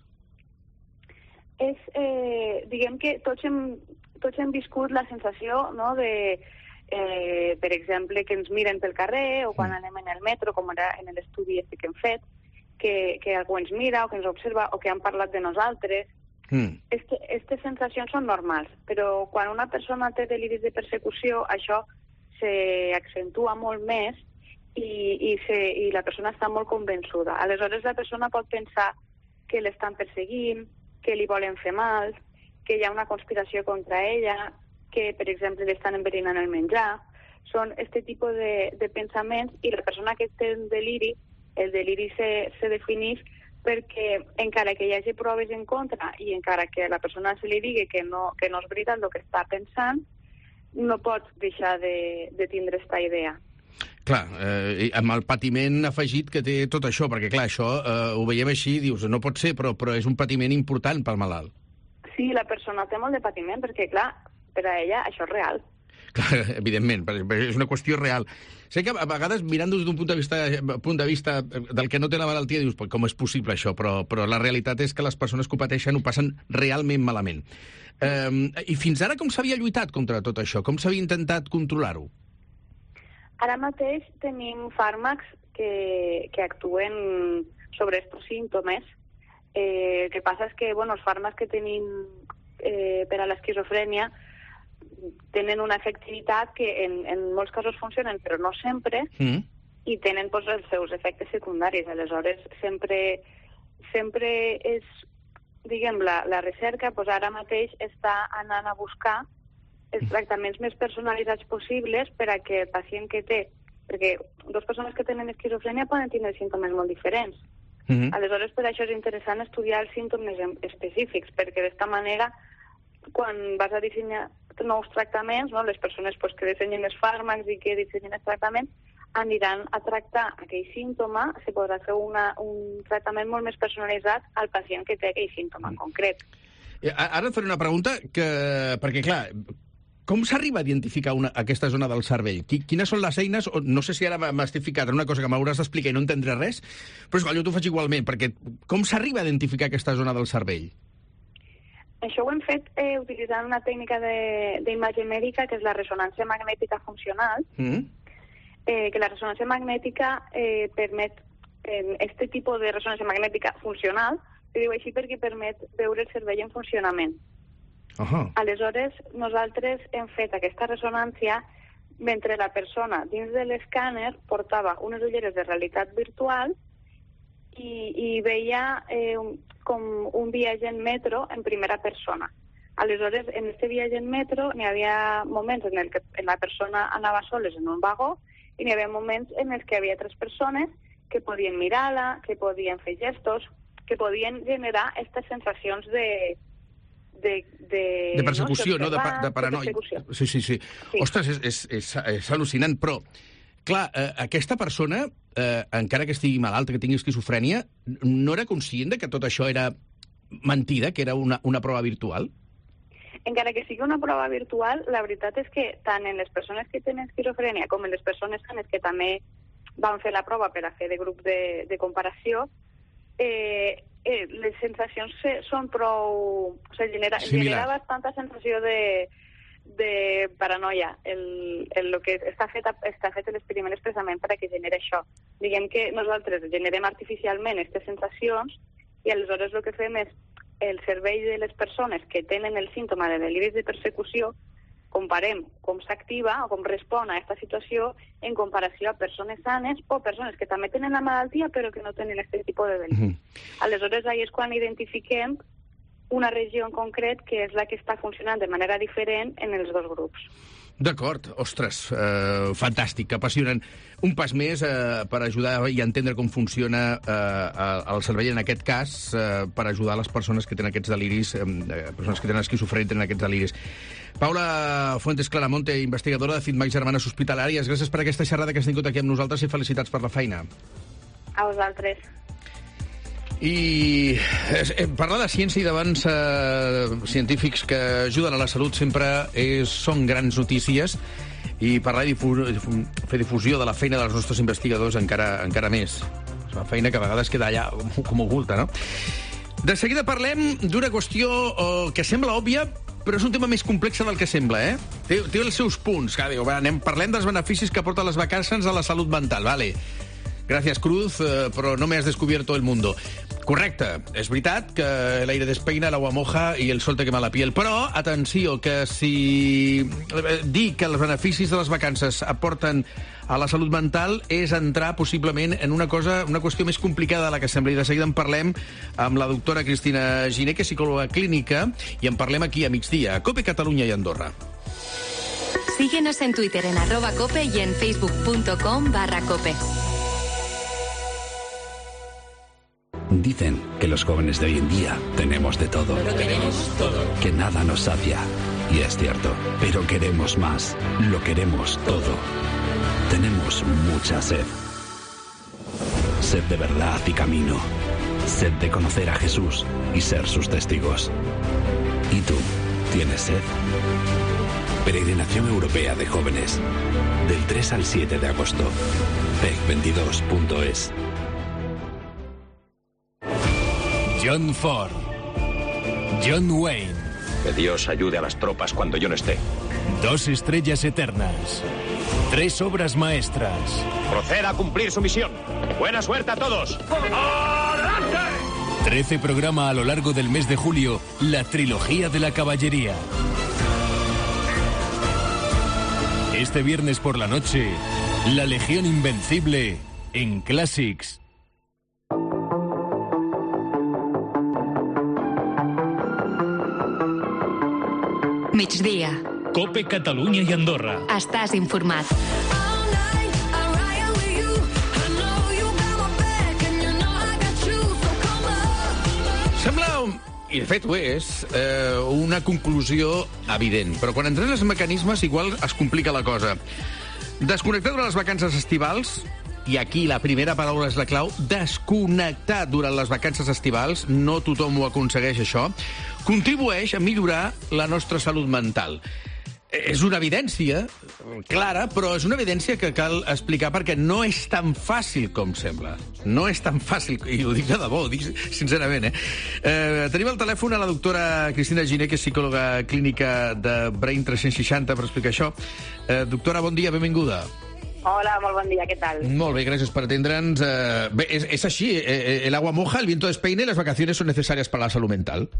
Speaker 19: Diguem que tots hem viscut la sensació, no, de, per exemple, que ens miren pel carrer o quan anem en el metro, com era en l'estudi que hem fet, que algú ens mira o que ens observa o que han parlat de nosaltres. Aquestes sensacions són normals, però quan una persona té deliris de persecució, això s'accentua molt més i la persona està molt convençuda. Aleshores, la persona pot pensar que l'estan perseguint, que li volen fer mal, que hi ha una conspiració contra ella, que, per exemple, l'estan enverinant el menjar. Són aquest tipus de pensaments i la persona que té el deliri se defineix perquè encara que hi hagi proves en contra i encara que la persona se li digui que no és veritat el que està pensant, no pots deixar de tindre aquesta idea.
Speaker 3: Clar, amb el patiment afegit que té tot això, perquè clar, això ho veiem així, dius, no pot ser, però és un patiment important pel malalt.
Speaker 19: Sí, la persona té molt de patiment perquè, clar, per a ella això és real.
Speaker 3: Clar, evidentment, és una qüestió real. Sé que a vegades, mirant-ho des d'un punt de vista del que no té la malaltia, dius, com és possible això? Però la realitat és que les persones que ho pateixen ho passen realment malament. I fins ara com s'havia lluitat contra tot això? Com s'havia intentat controlar-ho?
Speaker 19: Ara mateix tenim fàrmacs que actuen sobre aquests símptomes. El que passa és que els fàrmacs que tenim per a l'esquizofrènia tenen una efectivitat que en molts casos funcionen, però no sempre, i tenen els seus efectes secundaris. Aleshores, sempre és, diguem, la recerca ara mateix està anant a buscar els tractaments més personalitzats possibles per a que el pacient que té, perquè dues persones que tenen esquizofrènia poden tenir símptomes molt diferents. Aleshores, per això és interessant estudiar els símptomes específics, perquè d'esta manera, quan vas a dissenyar nous tractaments, les persones que dissenyen els fàrmacs i que dissenyen els tractaments aniran a tractar aquell símptoma, se podrà fer un tractament molt més personalitzat al pacient que té aquell símptoma en concret.
Speaker 3: Ara et faré una pregunta perquè, clar, com s'arriba a identificar aquesta zona del cervell? Quines són les eines? No sé si ara m'estic ficat en una cosa que m'hauràs d'explicar i no entendré res, però és igual, jo t'ho faig igualment, perquè com s'arriba a identificar aquesta zona del cervell?
Speaker 19: Això ho hem fet utilitzant una tècnica d'imatge mèdica que és la ressonància magnètica funcional, que la ressonància magnètica permet, aquest tipus de ressonància magnètica funcional, que diu així perquè permet veure el cervell en funcionament. Aleshores, nosaltres hem fet aquesta ressonància mentre la persona dins de l'escàner portava unes ulleres de realitat virtual i veia com un viatge en metro en primera persona. Aleshores, en aquest viatge en metro n'hi havia moments en què la persona anava soles en un vagó i n'hi havia moments en els que hi havia 3 persones que podien mirar-la, que podien fer gestos, que podien generar aquestes sensacions de
Speaker 3: persecució, no? De paranoia. Sí. Ostres, és al·lucinant, però, clar, aquesta persona, encara que estigui malalta, que tingui esquizofrènia, no era conscient de que tot això era mentida, que era una prova virtual?
Speaker 19: Encara que sigui una prova virtual, la veritat és que tant en les persones que tenen esquizofrènia com en les persones sanes que també van fer la prova per a fer de grup de comparació, les sensacions són prou... O sigui, genera bastanta sensació de paranoia. El que està fet l'experiment expressament per a que genera això. Diguem que nosaltres generem artificialment aquestes sensacions i aleshores el que fem és el cervell de les persones que tenen el símptoma de deliris de persecució, comparem com s'activa o com respon a aquesta situació en comparació a persones sanes o persones que també tenen la malaltia però que no tenen aquest tipus de deliri. Aleshores, ahí és quan identifiquem una regió en concret que és la que està funcionant de manera diferent en els dos grups.
Speaker 3: D'acord, ostres, fantàstic, apassionant. Un pas més per ajudar i entendre com funciona el cervell en aquest cas, per ajudar les persones que tenen aquests deliris, persones que tenen esquizofrènia tenen aquests deliris. Paula Fuentes Claramonte, investigadora de FitMax Germanes Hospitalàries, gràcies per aquesta xerrada que has tingut aquí amb nosaltres i felicitats per la feina.
Speaker 19: A vosaltres.
Speaker 3: I parlar de ciència i d'abans científics que ajuden a la salut sempre són grans notícies, i parlar i fer difusió de la feina dels nostres investigadors encara més. És una feina que a vegades queda allà com oculta, no? De seguida parlem d'una qüestió que sembla òbvia, però és un tema més complex del que sembla, eh? Té els seus punts. Parlem dels beneficis que porten les vacances a la salut mental, vale? Gràcies, Cruz, però no me has descubierto el mundo. Correcte, és veritat que l'aire despeina, l'agua moja i el sol te quema la piel, però, atenció, que si dir que els beneficis de les vacances aporten a la salut mental és entrar possiblement en una qüestió més complicada de la que sembla, i de seguida en parlem amb la doctora Cristina Giner, que és psicòloga clínica, i en parlem aquí a migdia, a COPE Catalunya i Andorra.
Speaker 1: Síguenos en Twitter en @cope y en facebook.com/cope.
Speaker 20: Dicen que los jóvenes de hoy en día tenemos de todo.
Speaker 15: Pero tenemos todo.
Speaker 20: Que nada nos sacia. Y es cierto, pero queremos más. Lo queremos todo. Tenemos mucha sed. Sed de verdad y camino. Sed de conocer a Jesús y ser sus testigos. ¿Y tú? ¿Tienes sed? Peregrinación Europea de Jóvenes. Del 3 al 7 de agosto. PEC22.es.
Speaker 21: John Ford. John Wayne.
Speaker 22: Que Dios ayude a las tropas cuando yo no esté.
Speaker 21: 2 estrellas eternas. 3 obras maestras.
Speaker 22: Proceda a cumplir su misión. Buena suerte a todos. ¡Adelante!
Speaker 21: 13 programa a lo largo del mes de julio, la trilogía de la caballería. Este viernes por la noche, la Legión Invencible en Classics.
Speaker 1: Migdia.
Speaker 2: COPE Catalunya i Andorra.
Speaker 1: Estàs informat.
Speaker 3: Sembla, i de fet ho és, una conclusió evident, però quan entrens els mecanismes igual es complica la cosa. Desconnectar durant les vacances estivals, i aquí la primera paraula és la clau, desconnectar durant les vacances estivals, no tothom ho aconsegueix això, contribueix a millorar la nostra salut mental. És una evidència clara, però és una evidència que cal explicar perquè no és tan fàcil com sembla. No és tan fàcil, i ho dic de debò, ho dic sincerament, Tenim al telèfon a la doctora Cristina Giner, que és psicòloga clínica de Brain 360, per explicar això. Doctora, bon dia, benvinguda.
Speaker 23: Hola, molt bon dia, què tal?
Speaker 3: Molt bé, gràcies per atendre'ns. Bé, és així, el agua moja, el viento despeina y las vacaciones son necesarias para la salud mental.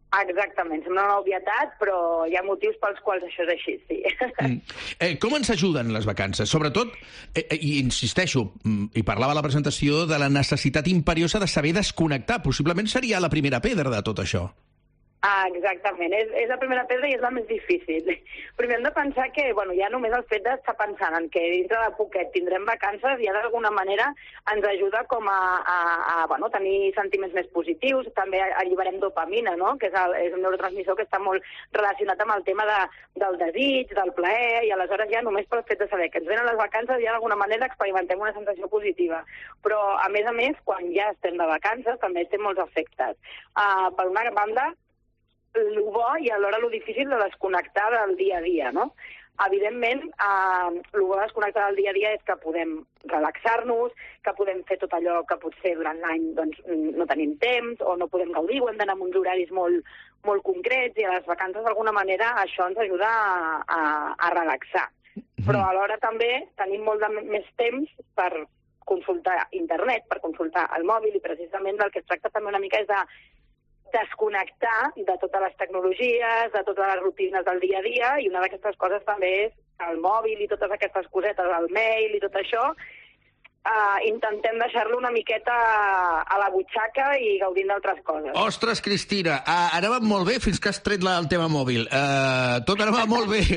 Speaker 23: Exactament, sembla una obvietat, però hi ha motius pels quals això és així, sí.
Speaker 3: Com ens ajuden les vacances? Sobretot, i insisteixo, i parlava a la presentació de la necessitat imperiosa de saber desconnectar. Possiblement seria la primera pedra de tot això.
Speaker 23: Exactament, és la primera pedra i és la més difícil. Primer hem de pensar que ja només el fet d'estar pensant en que dintre de poquet tindrem vacances ja d'alguna manera ens ajuda com a tenir sentiments més positius, també alliberem dopamina, no? Que és un neurotransmissor que està molt relacionat amb el tema del desig, del plaer, i aleshores ja només pel fet de saber que ens venen les vacances ja d'alguna manera experimentem una sensació positiva. Però, a més, quan ja estem de vacances també té molts efectes. Per una banda, el bo i alhora el difícil de desconnectar del dia a dia, no? Evidentment, el bo de desconnectar del dia a dia és que podem relaxar-nos, que podem fer tot allò que potser durant l'any no tenim temps o no podem gaudir, o hem d'anar amb uns horaris molt concrets, i a les vacances d'alguna manera això ens ajuda a relaxar. Però alhora també tenim molt més temps per consultar internet, per consultar el mòbil, i precisament del que es tracta també una mica és de desconnectar de totes les tecnologies, de totes les rutines del dia a dia, i una d'aquestes coses també és el mòbil i totes aquestes cosetes, el mail i tot això, intentem deixar-lo una miqueta a la butxaca i gaudint d'altres coses.
Speaker 3: Ostres, Cristina, ara va molt bé fins que has tret el tema mòbil. Tot ara va molt bé.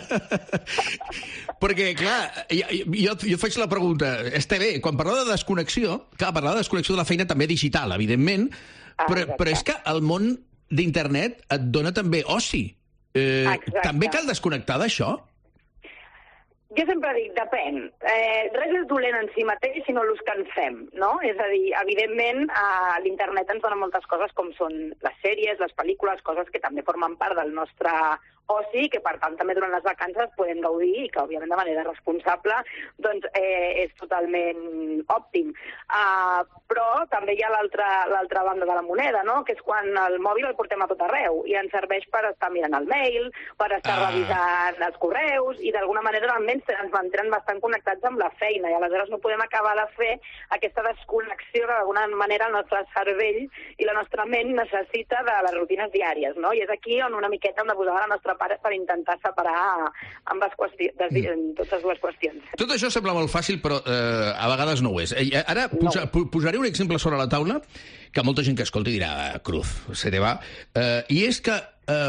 Speaker 3: Perquè, clar, jo faig la pregunta, està bé, quan parlava de desconnexió, parlava de desconnexió de la feina també digital, evidentment, però és que el món d'internet et dona també oci. També cal desconnectar d'això?
Speaker 23: Jo sempre dic, depèn. Res és dolent en si mateix, sinó l'ús que en fem, no? És a dir, evidentment, l'internet ens dona moltes coses com són les sèries, les pel·lícules, coses que també formen part del nostre oci, que per tant també durant les vacances podem gaudir i que, òbviament, de manera responsable, doncs és totalment òptim. Però també hi ha l'altra banda de la moneda, no? Que és quan el mòbil el portem a tot arreu i ens serveix per estar mirant el mail, per estar revisant els correus, i d'alguna manera realment ens mantenen bastant connectats amb la feina, i aleshores no podem acabar de fer aquesta desconnexió que d'alguna manera el nostre cervell i la nostra ment necessita de les rutines diàries, no? I és aquí on una miqueta hem de posar la nostra part per intentar separar totes dues qüestions.
Speaker 3: Tot això sembla molt fàcil, però a vegades no ho és. Ara posaré un exemple sobre la taula que molta gent que escolti dirà, Cruz, se te va, i és que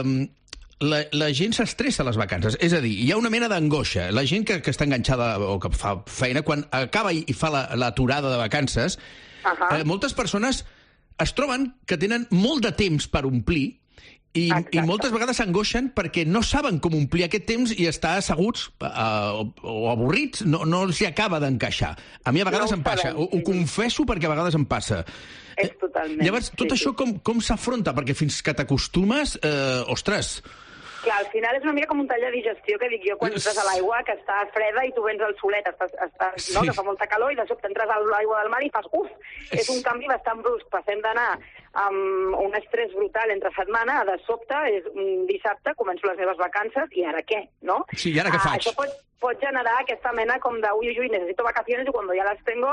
Speaker 3: la gent s'estressa a les vacances. És a dir, hi ha una mena d'angoixa. La gent que està enganxada o que fa feina, quan acaba i fa l'aturada de vacances, moltes persones es troben que tenen molt de temps per omplir i moltes vegades s'angoixen perquè no saben com omplir aquest temps i estar asseguts o avorrits, no els hi acaba d'encaixar. A mi a vegades em passa, ho confesso perquè a vegades em passa.
Speaker 23: És totalment.
Speaker 3: Llavors, tot això com s'afronta? Perquè fins que t'acostumes, ostres...
Speaker 23: Clar, al final és una mica com un tall de digestió que dic jo quan entres a l'aigua, que està freda i tu vens al solet, no? Que fa molta calor, i de sobte entres a l'aigua del mar i fas, és un canvi bastant brusc. Passem d'anar amb un estrès brutal entre setmana, de sobte, és un dissabte, començo les meves vacances, i ara què, no?
Speaker 3: Sí, i ara què faig?
Speaker 23: Això pot generar aquesta mena com de uy, necesito vacaciones, y cuando ya las tengo,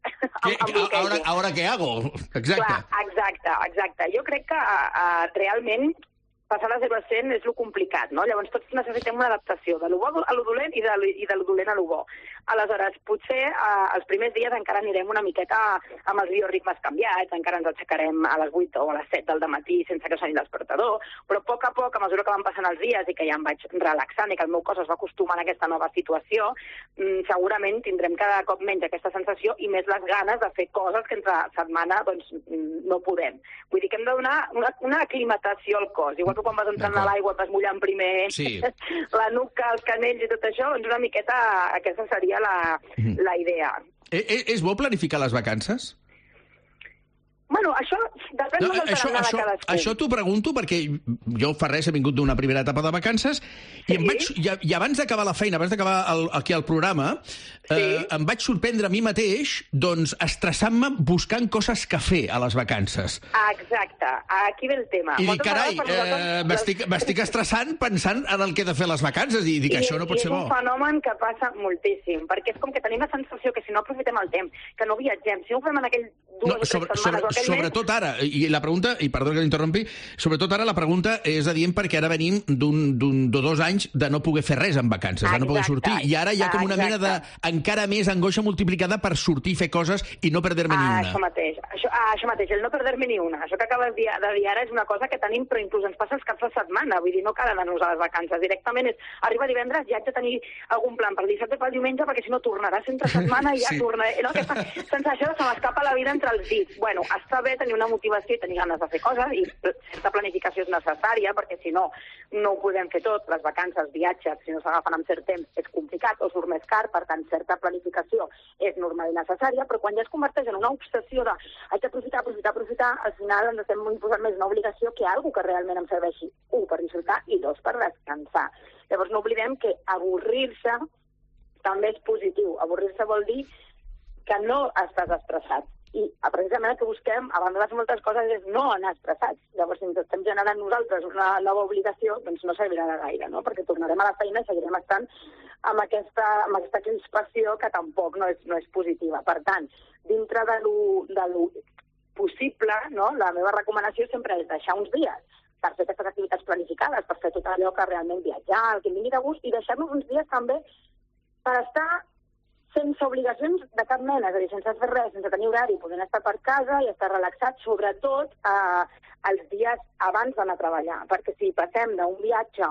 Speaker 3: ¿Ahora qué hago? Exacte.
Speaker 23: Clar, exacte. Jo crec que realment passar de 0 a 100 és lo complicat, no? Llavors tots necessitem una adaptació de lo bo a lo dolent i de lo dolent a lo bo. Aleshores, potser els primers dies encara anirem una miqueta amb els bioritmes canviats, encara ens aixecarem a les 8 o a les 7 del dematí sense que soni el despertador, però a poc, a mesura que van passant els dies i que ja em vaig relaxant i que el meu cos es va acostumant a aquesta nova situació, segurament tindrem cada cop menys aquesta sensació i més les ganes de fer coses que entre setmana doncs, no podem. Vull dir que hem de donar una aclimatació al cos, igual que quan vas entrant a l'aigua et vas mullant primer la nuca, els canells i tot això, doncs una miqueta aquesta seria la idea.
Speaker 3: És bo planificar les vacances?
Speaker 23: Bueno, això depèn molt del tarannà de cadascú.
Speaker 3: Això t'ho pregunto perquè jo fa res he vingut d'una primera etapa de vacances i abans d'acabar la feina, abans d'acabar aquí al programa, em vaig sorprendre a mi mateix doncs estressant-me buscant coses que fer a les vacances.
Speaker 23: Exacte, aquí ve el tema.
Speaker 3: I dic, carai, m'estic estressant pensant en el que he de fer a les vacances i dic, això no pot ser bo.
Speaker 23: I és un fenomen que passa moltíssim, perquè és com que tenim la sensació que si no aprofitem el temps, que no viatgem, si no ho fem en aquell 2 o 3 setmanes
Speaker 3: sobretot ara, i la pregunta, i perdó que l'interrompi, sobretot ara la pregunta és adient perquè ara venim de 2 anys de no poder fer res en vacances, de no poder sortir, i ara hi ha com una mena de encara més angoixa multiplicada per sortir i fer coses i no perder-me ni una.
Speaker 23: Això mateix, el no perder-me ni una. Això que acabes de dir ara és una cosa que tenim, però inclús ens passa els caps de setmana, vull dir, no cal anar-nos a les vacances, directament és, arriba divendres i haig de tenir algun plan per dissabte pel diumenge, perquè si no tornaràs entre setmana i ja tornaré. No, aquesta sensació se m'escapa la vida entre els dits. Bueno, està bé tenir una motivació i tenir ganes de fer coses, i certa planificació és necessària, perquè si no, no ho podem fer tot. Les vacances, viatges, si no s'agafen amb cert temps, és complicat o surt més car, per tant, certa planificació és normal i necessària, però quan ja es converteix en una obsessió de haig d'aprofitar, al final ens estem imposant més una obligació que algo que realment em serveixi, 1, per disfrutar, i 2, per descansar. Llavors no oblidem que avorrir-se també és positiu. Avorrir-se vol dir que no estàs estressat. I precisament el que busquem, a banda de fer moltes coses, és no anar estressats. Llavors, si ens estem generant nosaltres una nova obligació, doncs no servirà de gaire, no? Perquè tornarem a la feina i seguirem estant amb aquesta crispació que tampoc no és positiva. Per tant, dintre de lo possible, no? La meva recomanació sempre és deixar uns dies per fer aquestes activitats planificades, per fer tot allò que realment viatjar, el que em vingui de gust, i deixar-nos uns dies també per estar sense obligacions de cap mena, és a dir, sense fer res, sense tenir horari, podent estar per casa i estar relaxat, sobretot els dies abans d'anar a treballar, perquè si passem d'un viatge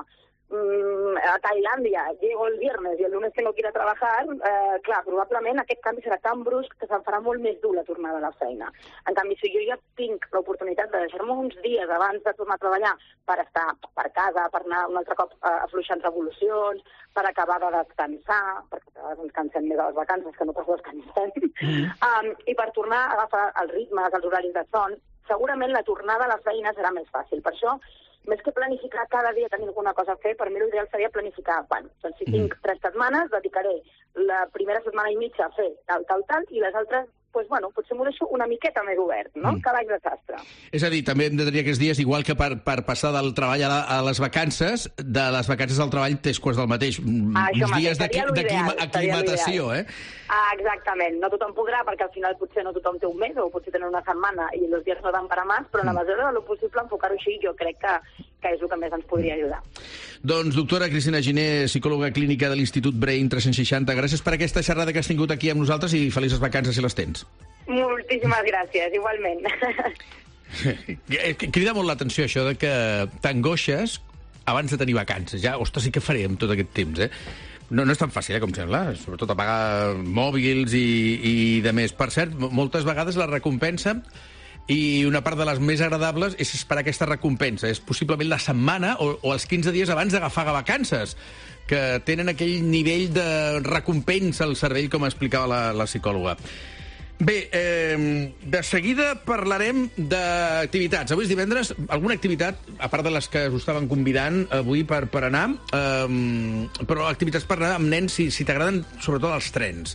Speaker 23: a Tailàndia, llego el viernes i el lunes tengo que ir a trabajar, clar, probablement aquest canvi serà tan brusc que se'n farà molt més dur la tornada a la feina. En canvi, si jo ja tinc l'oportunitat de deixar-me uns dies abans de tornar a treballar per estar per casa, per anar un altre cop afluixant revolucions, per acabar de descansar, perquè a vegades ens cansem més a les vacances que no pas descansem, i per tornar a agafar els ritmes, els horaris de son, segurament la tornada a la feina serà més fàcil. Per això, més que planificar cada dia tenir alguna cosa a fer, per mi l'ideal seria planificar, doncs si tinc 3 setmanes, dedicaré la primera setmana i mitja a fer tal, i les altres, doncs, bueno, potser m'ho deixo una miqueta més obert, no? Cada any de sastre.
Speaker 3: És a dir, també hem de tenir aquests dies, igual que per passar del treball a les vacances, de les vacances al treball t'és quasi del mateix. Uns dies d'aclimatació, eh?
Speaker 23: Exactament. No tothom podrà, perquè al final potser no tothom té un mes, o potser tenen una setmana i els dies no dan per a més, però en la mesura de lo possible enfocar-ho així jo crec que és el que més ens podria ajudar.
Speaker 3: Doncs, doctora Cristina Giner, psicòloga clínica de l'Institut Brain 360, gràcies per aquesta xerrada que has tingut aquí amb nosaltres i felices vacances si les tens.
Speaker 23: Moltíssimes gràcies, igualment.
Speaker 3: Crida molt l'atenció això de que t'angoixes abans de tenir vacances. Ja, ostres, sí que faré amb tot aquest temps, eh? No és tan fàcil, com sembla, sobretot apagar mòbils i de més. Per cert, moltes vegades la recompensa i una part de les més agradables és esperar aquesta recompensa. És possiblement la setmana o els 15 dies abans d'agafar vacances, que tenen aquell nivell de recompensa al cervell, com explicava la psicòloga. Bé, de seguida parlarem d'activitats. Avui és divendres, alguna activitat, a part de les que us estaven convidant avui per anar, però activitats per anar amb nens, si t'agraden sobretot els trens.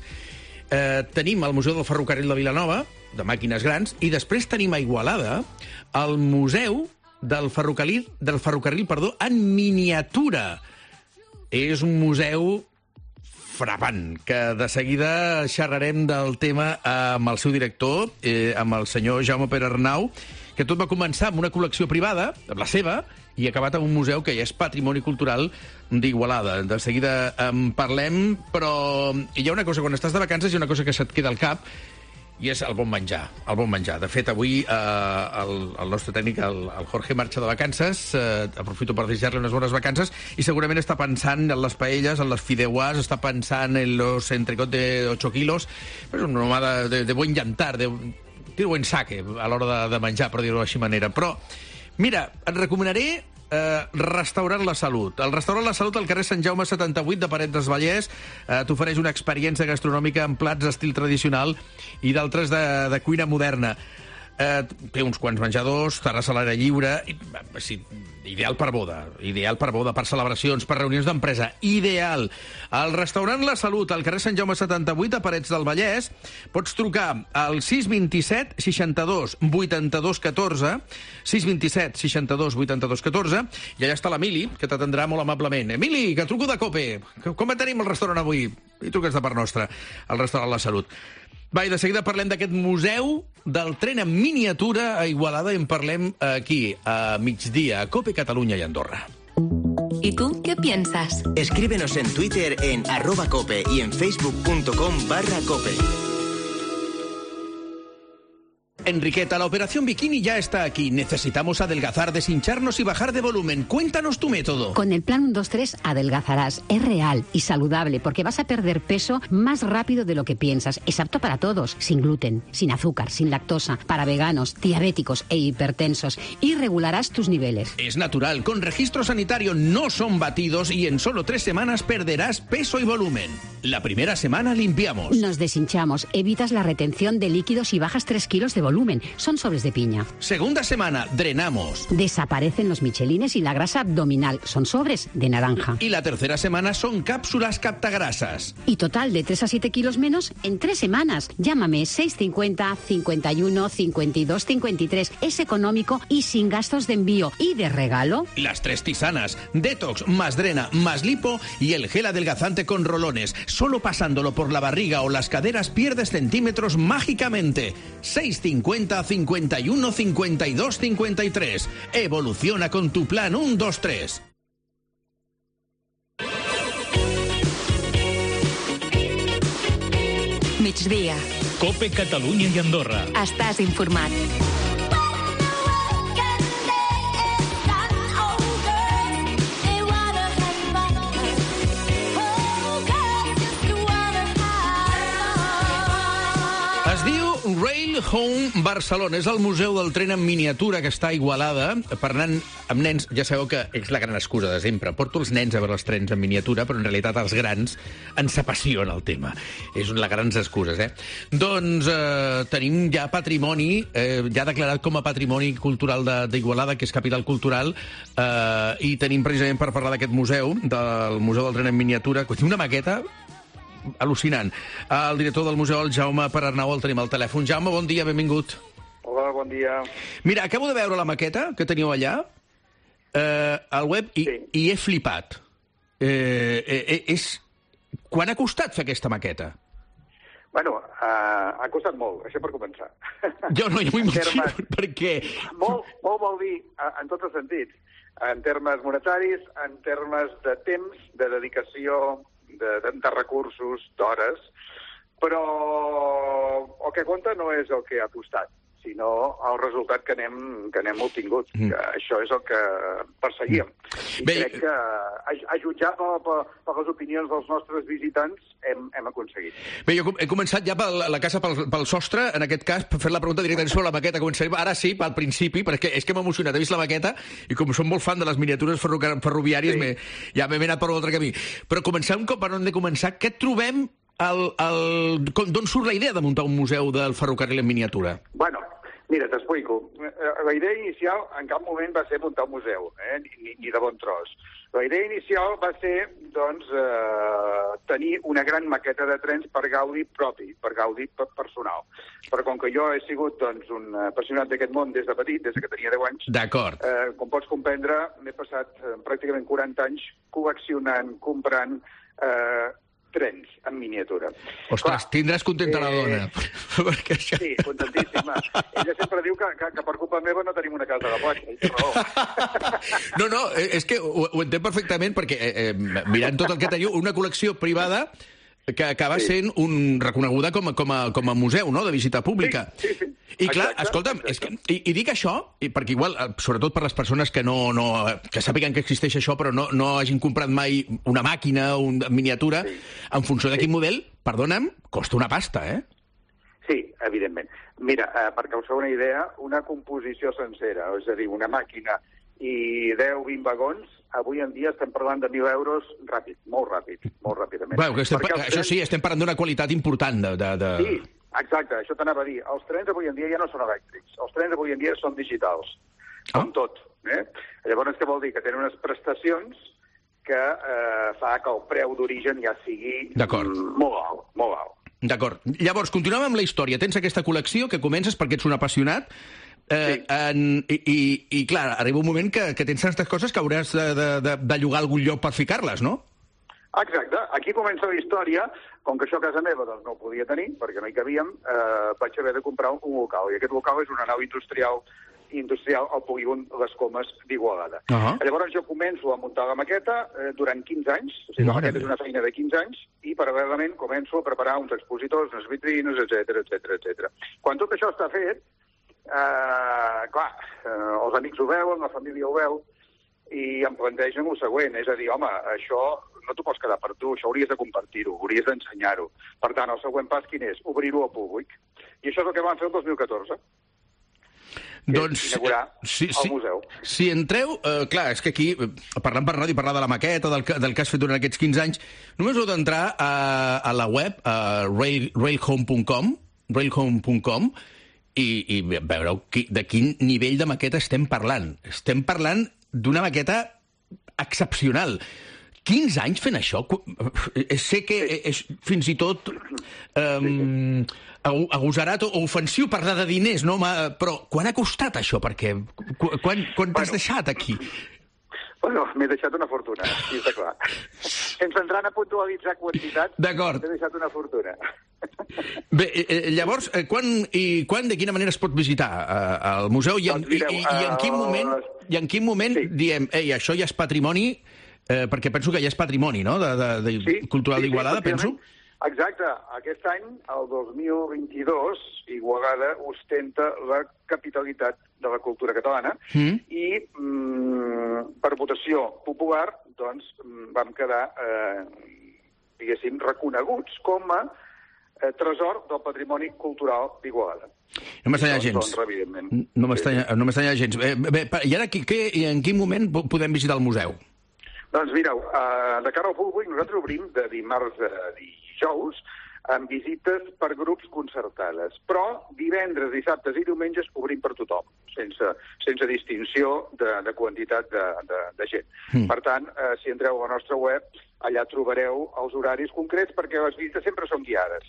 Speaker 3: Tenim el Museu del Ferrocarril de Vilanova, de màquines grans, i després tenim a Igualada el Museu del Ferrocarril en miniatura. És un museu frapant, que de seguida xerrarem del tema amb el seu director, amb el senyor Jaume Pere Arnau, que tot va començar amb una col·lecció privada, la seva, i ha acabat amb un museu que ja és patrimoni cultural d'Igualada. De seguida en parlem, però hi ha una cosa, quan estàs de vacances, hi ha una cosa que se't queda al cap, i és el bon menjar, el bon menjar. De fet, avui el nostre tècnic, el Jorge, marxa de vacances, aprofito per desitjar-li unes bones vacances, i segurament està pensant en les paelles, en les fideuàs, està pensant en los entrecot de 8 quilos, és un home de buen llantar, de buen saque a l'hora de menjar, per dir-ho així manera. Però, mira, et recomanaré Restaurant La Salut. El Restaurant La Salut al carrer Sant Jaume 78 de Paret del Vallès t'ofereix una experiència gastronòmica amb plats d'estil tradicional i d'altres de cuina moderna. Té uns quants menjadors, terrassa a l'aire lliure, ideal per boda, per celebracions, per reunions d'empresa, ideal. Al Restaurant La Salut, al carrer Sant Jaume 78, a Parets del Vallès, pots trucar al 627 62 82 14, 627 62 82 14, i allà està l'Emili, que t'atendrà molt amablement. Emili, que truco de COPE. Com tenim el restaurant avui? I truques de part nostra, al Restaurant La Salut. Va, i de seguida parlem d'aquest museu del tren en miniatura a Igualada i en parlem aquí, a migdia, a COPE Catalunya i Andorra.
Speaker 1: ¿Y tú qué piensas?
Speaker 6: Escríbenos en Twitter en @cope y en facebook.com/cope.
Speaker 3: Enriqueta, la operación Bikini ya está aquí. Necesitamos adelgazar, deshincharnos y bajar de volumen. Cuéntanos tu método.
Speaker 4: Con el plan 1-2-3 adelgazarás. Es real y saludable porque vas a perder peso más rápido de lo que piensas. Es apto para todos, sin gluten, sin azúcar, sin lactosa, para veganos, diabéticos e hipertensos. Y regularás tus niveles.
Speaker 3: Es natural, con registro sanitario, no son batidos y en solo 3 semanas perderás peso y volumen. La primera semana limpiamos.
Speaker 4: Nos deshinchamos, evitas la retención de líquidos y bajas 3 kilos de volumen. Son sobres de piña.
Speaker 3: Segunda semana, drenamos.
Speaker 4: Desaparecen los michelines y la grasa abdominal. Son sobres de naranja.
Speaker 3: Y la tercera semana son cápsulas captagrasas.
Speaker 4: Y total de 3 a 7 kilos menos en 3 semanas. Llámame 650 51 52 53. Es económico y sin gastos de envío. Y de regalo,
Speaker 3: las 3 tisanas, detox, más drena, más lipo y el gel adelgazante con rolones. Solo pasándolo por la barriga o las caderas pierdes centímetros mágicamente. 650 51 52 53. Evoluciona con tu plan 1-2-3.
Speaker 1: Migdia.
Speaker 2: COPE Catalunya i Andorra.
Speaker 1: Estàs informat.
Speaker 3: Es diu Rail Home Barcelona. És el museu del tren en miniatura que està a Igualada. Per anar amb nens, ja sabeu que és la gran excusa de sempre. Porto els nens a veure els trens en miniatura, però en realitat els grans ens apassiona el tema. És una de les grans excuses, Doncs tenim ja patrimoni, ja declarat com a patrimoni cultural d'Igualada, que és capital cultural, i tenim precisament per parlar d'aquest museu, del Museu del Tren en Miniatura, que té una maqueta al·lucinant. El director del museu, el Jaume Perarnau, el tenim al telèfon. Jaume, bon dia, benvingut.
Speaker 5: Hola, bon dia.
Speaker 3: Mira, acabo de veure la maqueta que teniu allà al web i he flipat. Quan ha costat fer aquesta maqueta?
Speaker 5: Bueno, ha costat molt, això per començar.
Speaker 3: Jo no, m'ho imagino, perquè...
Speaker 5: Molt vol dir, en tots els sentits, en termes monetaris, en termes de temps, de dedicació, de recursos, d'hores, però el que compta no és el que ha costat, sinó el resultat que n'hem obtingut. Això és el que perseguíem. I crec que, a jutjar per les opinions dels nostres visitants, hem aconseguit.
Speaker 3: Bé, jo he començat ja la casa pel sostre, en aquest cas, per fer la pregunta directament sobre la maqueta. Començarem ara sí, pel principi, perquè és que m'ha emocionat. He vist la maqueta i com som molt fan de les miniatures ferroviàries, ja m'he anat per un altre camí. Però comencem per on hem de començar. Què trobem? D'on surt la idea de muntar un museu del ferrocarril en miniatura?
Speaker 5: Bueno, mira, t'explico. La idea inicial en cap moment va ser muntar un museu, ni de bon tros. La idea inicial va ser, doncs, tenir una gran maqueta de trens per gaudi propi, per gaudi personal. Però com que jo he sigut, doncs, un apassionat d'aquest món des de petit, des que tenia 10 anys, com pots comprendre, m'he passat pràcticament 40 anys col·leccionant, comprant trens en miniatura.
Speaker 3: Ostres, tindràs contenta la dona.
Speaker 5: Sí, contentíssima. Ella sempre diu que per culpa meva no tenim una casa de platja, i té raó.
Speaker 3: No, és que ho entenc perfectament, perquè mirant tot el que teniu, una col·lecció privada que acaba sent reconeguda com a museu, no?, de visita pública.
Speaker 5: Sí.
Speaker 3: I clar, escolta'm, i dic això, perquè igual, sobretot per les persones que que sàpiguen que existeix això, però no hagin comprat mai una màquina o una miniatura, en funció de quin model, perdona'm, costa una pasta,
Speaker 5: Sí, evidentment. Mira, perquè us feu una idea, una composició sencera, és a dir, una màquina i 10-20 vagons, avui en dia estem parlant de 1.000 euros ràpid, molt ràpidament.
Speaker 3: Això sí, estem parlant d'una qualitat important.
Speaker 5: Sí, exacte, això t'anava a dir. Els trens avui en dia ja no són elèctrics, els trens avui en dia són digitals, com tot. Llavors, què vol dir? Que tenen unes prestacions que fa que el preu d'origen ja sigui molt alt.
Speaker 3: D'acord. Llavors, continuem amb la història. Tens aquesta col·lecció que comences perquè ets un apassionat, i clar, arriba un moment que tens tantes coses que hauràs de llogar algun lloc per ficar-les, no?
Speaker 5: Exacte, aquí comença la història. Com que això a casa meva doncs, no ho podia tenir, perquè no hi cabíem, vaig haver de comprar un local. I aquest local és una nau industrial al polígon Les Comes d'Igualada. Llavors jo començo a muntar la maqueta durant 15 anys, o sigui, la maqueta és una feina de 15 anys, i paral·lelament començo a preparar uns expositors, unes vitrines, etc. Quan tot això està fet, clar, els amics ho veuen, la família ho veu, i em plantegen el següent, és a dir, home, això no t'ho pots quedar per tu, això hauries de compartir-ho, hauries d'ensenyar-ho. Per tant, el següent pas quin és? Obrir-ho al públic. I això és el que vam fer el 2014.
Speaker 3: Doncs,
Speaker 5: inaugurar el museu.
Speaker 3: Si entreu, clar, és que aquí, parlant per ràdio, parlar de la maqueta, del que has fet durant aquests 15 anys, només heu d'entrar a la web, a railhome.com, i veureu de quin nivell de maqueta estem parlant. Estem parlant d'una maqueta excepcional. 15 anys fent això? Sé que és fins i tot agosarat o ofensiu parlar de diners, no? Però quan ha costat això? Perquè quan t'has deixat aquí?
Speaker 5: Bueno, m'he deixat una fortuna, sí, està clar. Sense entrar a puntualitzar quantitat, m'he deixat una fortuna.
Speaker 3: Bé, llavors, quan de quina manera es pot visitar el museu i en quin moment diem, ei, això ja és patrimoni, perquè penso que ja és patrimoni, no?, cultural d'Igualada, penso?
Speaker 5: Exacte. Aquest any, el 2022, Igualada ostenta la capitalitat de la cultura catalana i per votació popular doncs vam quedar, diguéssim, reconeguts com a tresor del patrimoni cultural d'Igualada.
Speaker 3: No m'estranya gens. No m'estranya gens. Bé, i ara en quin moment podem visitar el museu?
Speaker 5: Doncs mireu, de cara al públic nosaltres obrim de dimarts a dijous amb visites per grups concertades, però divendres, dissabtes i diumenges obrim per tothom, sense distinció de quantitat de gent. Per tant, si entreu a la nostra web, allà trobareu els horaris concrets perquè les visites sempre són guiades.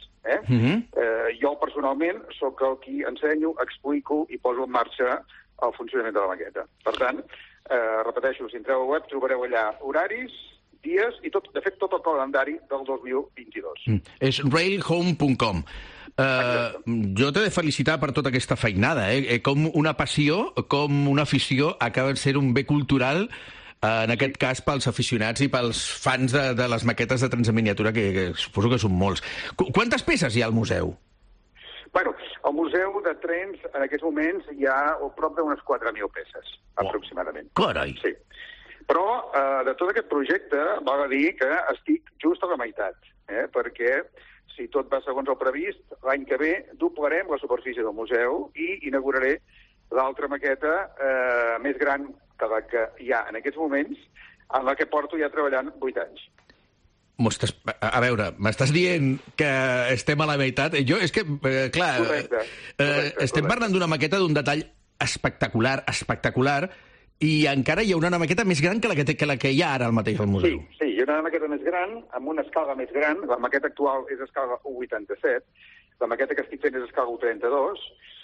Speaker 5: Jo personalment sóc el qui ensenyo, explico i poso en marxa el funcionament de la maqueta. Per tant, repeteixo, si entreu a la web trobareu allà horaris, dies i, de fet, tot el calendari del 2022.
Speaker 3: És railhome.com. Jo t'he de felicitar per tota aquesta feinada. Com una passió, com una afició, acaba de ser un bé cultural, en aquest cas pels aficionats i pels fans de les maquetes de trens en miniatura, que suposo que són molts. Quantes peces hi ha al museu?
Speaker 5: Bueno, al museu de trens en aquests moments hi ha prop d'unes 4.000 peces, aproximadament.
Speaker 3: Carai!
Speaker 5: Sí. Però de tot aquest projecte val a dir que estic just a la meitat, perquè si tot va segons el previst, l'any que ve doblarem la superfície del museu i inauguraré l'altra maqueta més gran que la que hi ha en aquests moments, en la que porto ja treballant 8 anys.
Speaker 3: A veure, m'estàs dient que estem a la meitat? Jo, és que, clar, estem parlant d'una maqueta d'un detall espectacular, i encara hi ha una maqueta més gran que la que hi ha ara al mateix al museu.
Speaker 5: Sí, hi ha una maqueta més gran, amb una escala més gran. La maqueta actual és escala 1,87, la maqueta que estic fent és escala 1,32,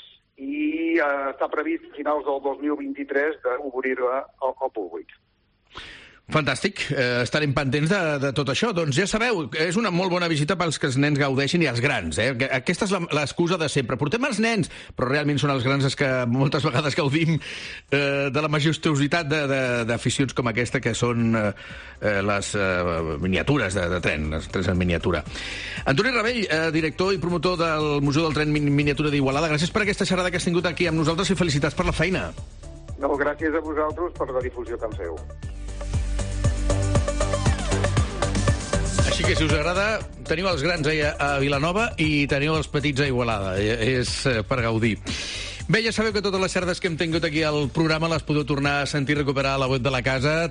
Speaker 5: i està previst a finals del 2023 d'obrir-la al públic.
Speaker 3: Fantàstic, estarem pendents de tot això. Doncs ja sabeu, és una molt bona visita pels que els nens gaudeixin i els grans. Aquesta és l'excusa de sempre. Portem els nens, però realment són els grans els que moltes vegades gaudim de la majestuositat d'aficions com aquesta, que són les miniatures de tren, els trens en miniatura. Antoni Ravell, director i promotor del Museu del Tren Miniatura d'Igualada, gràcies per aquesta xerrada que has tingut aquí amb nosaltres i felicitats per la feina.
Speaker 5: No, gràcies a vosaltres per la difusió que em feu.
Speaker 3: Així que, si us agrada, teniu els grans a Vilanova i teniu els petits a Igualada. És per gaudir. Bé, ja sabeu que totes les xerrades que hem tingut aquí al programa les podeu tornar a sentir i recuperar a la web de la casa,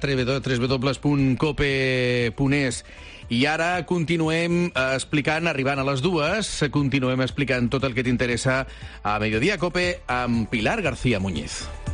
Speaker 3: www.cope.es. I ara continuem explicant, arribant a les 2, continuem explicant tot el que t'interessa a Mediodía Cope amb Pilar García Muñiz.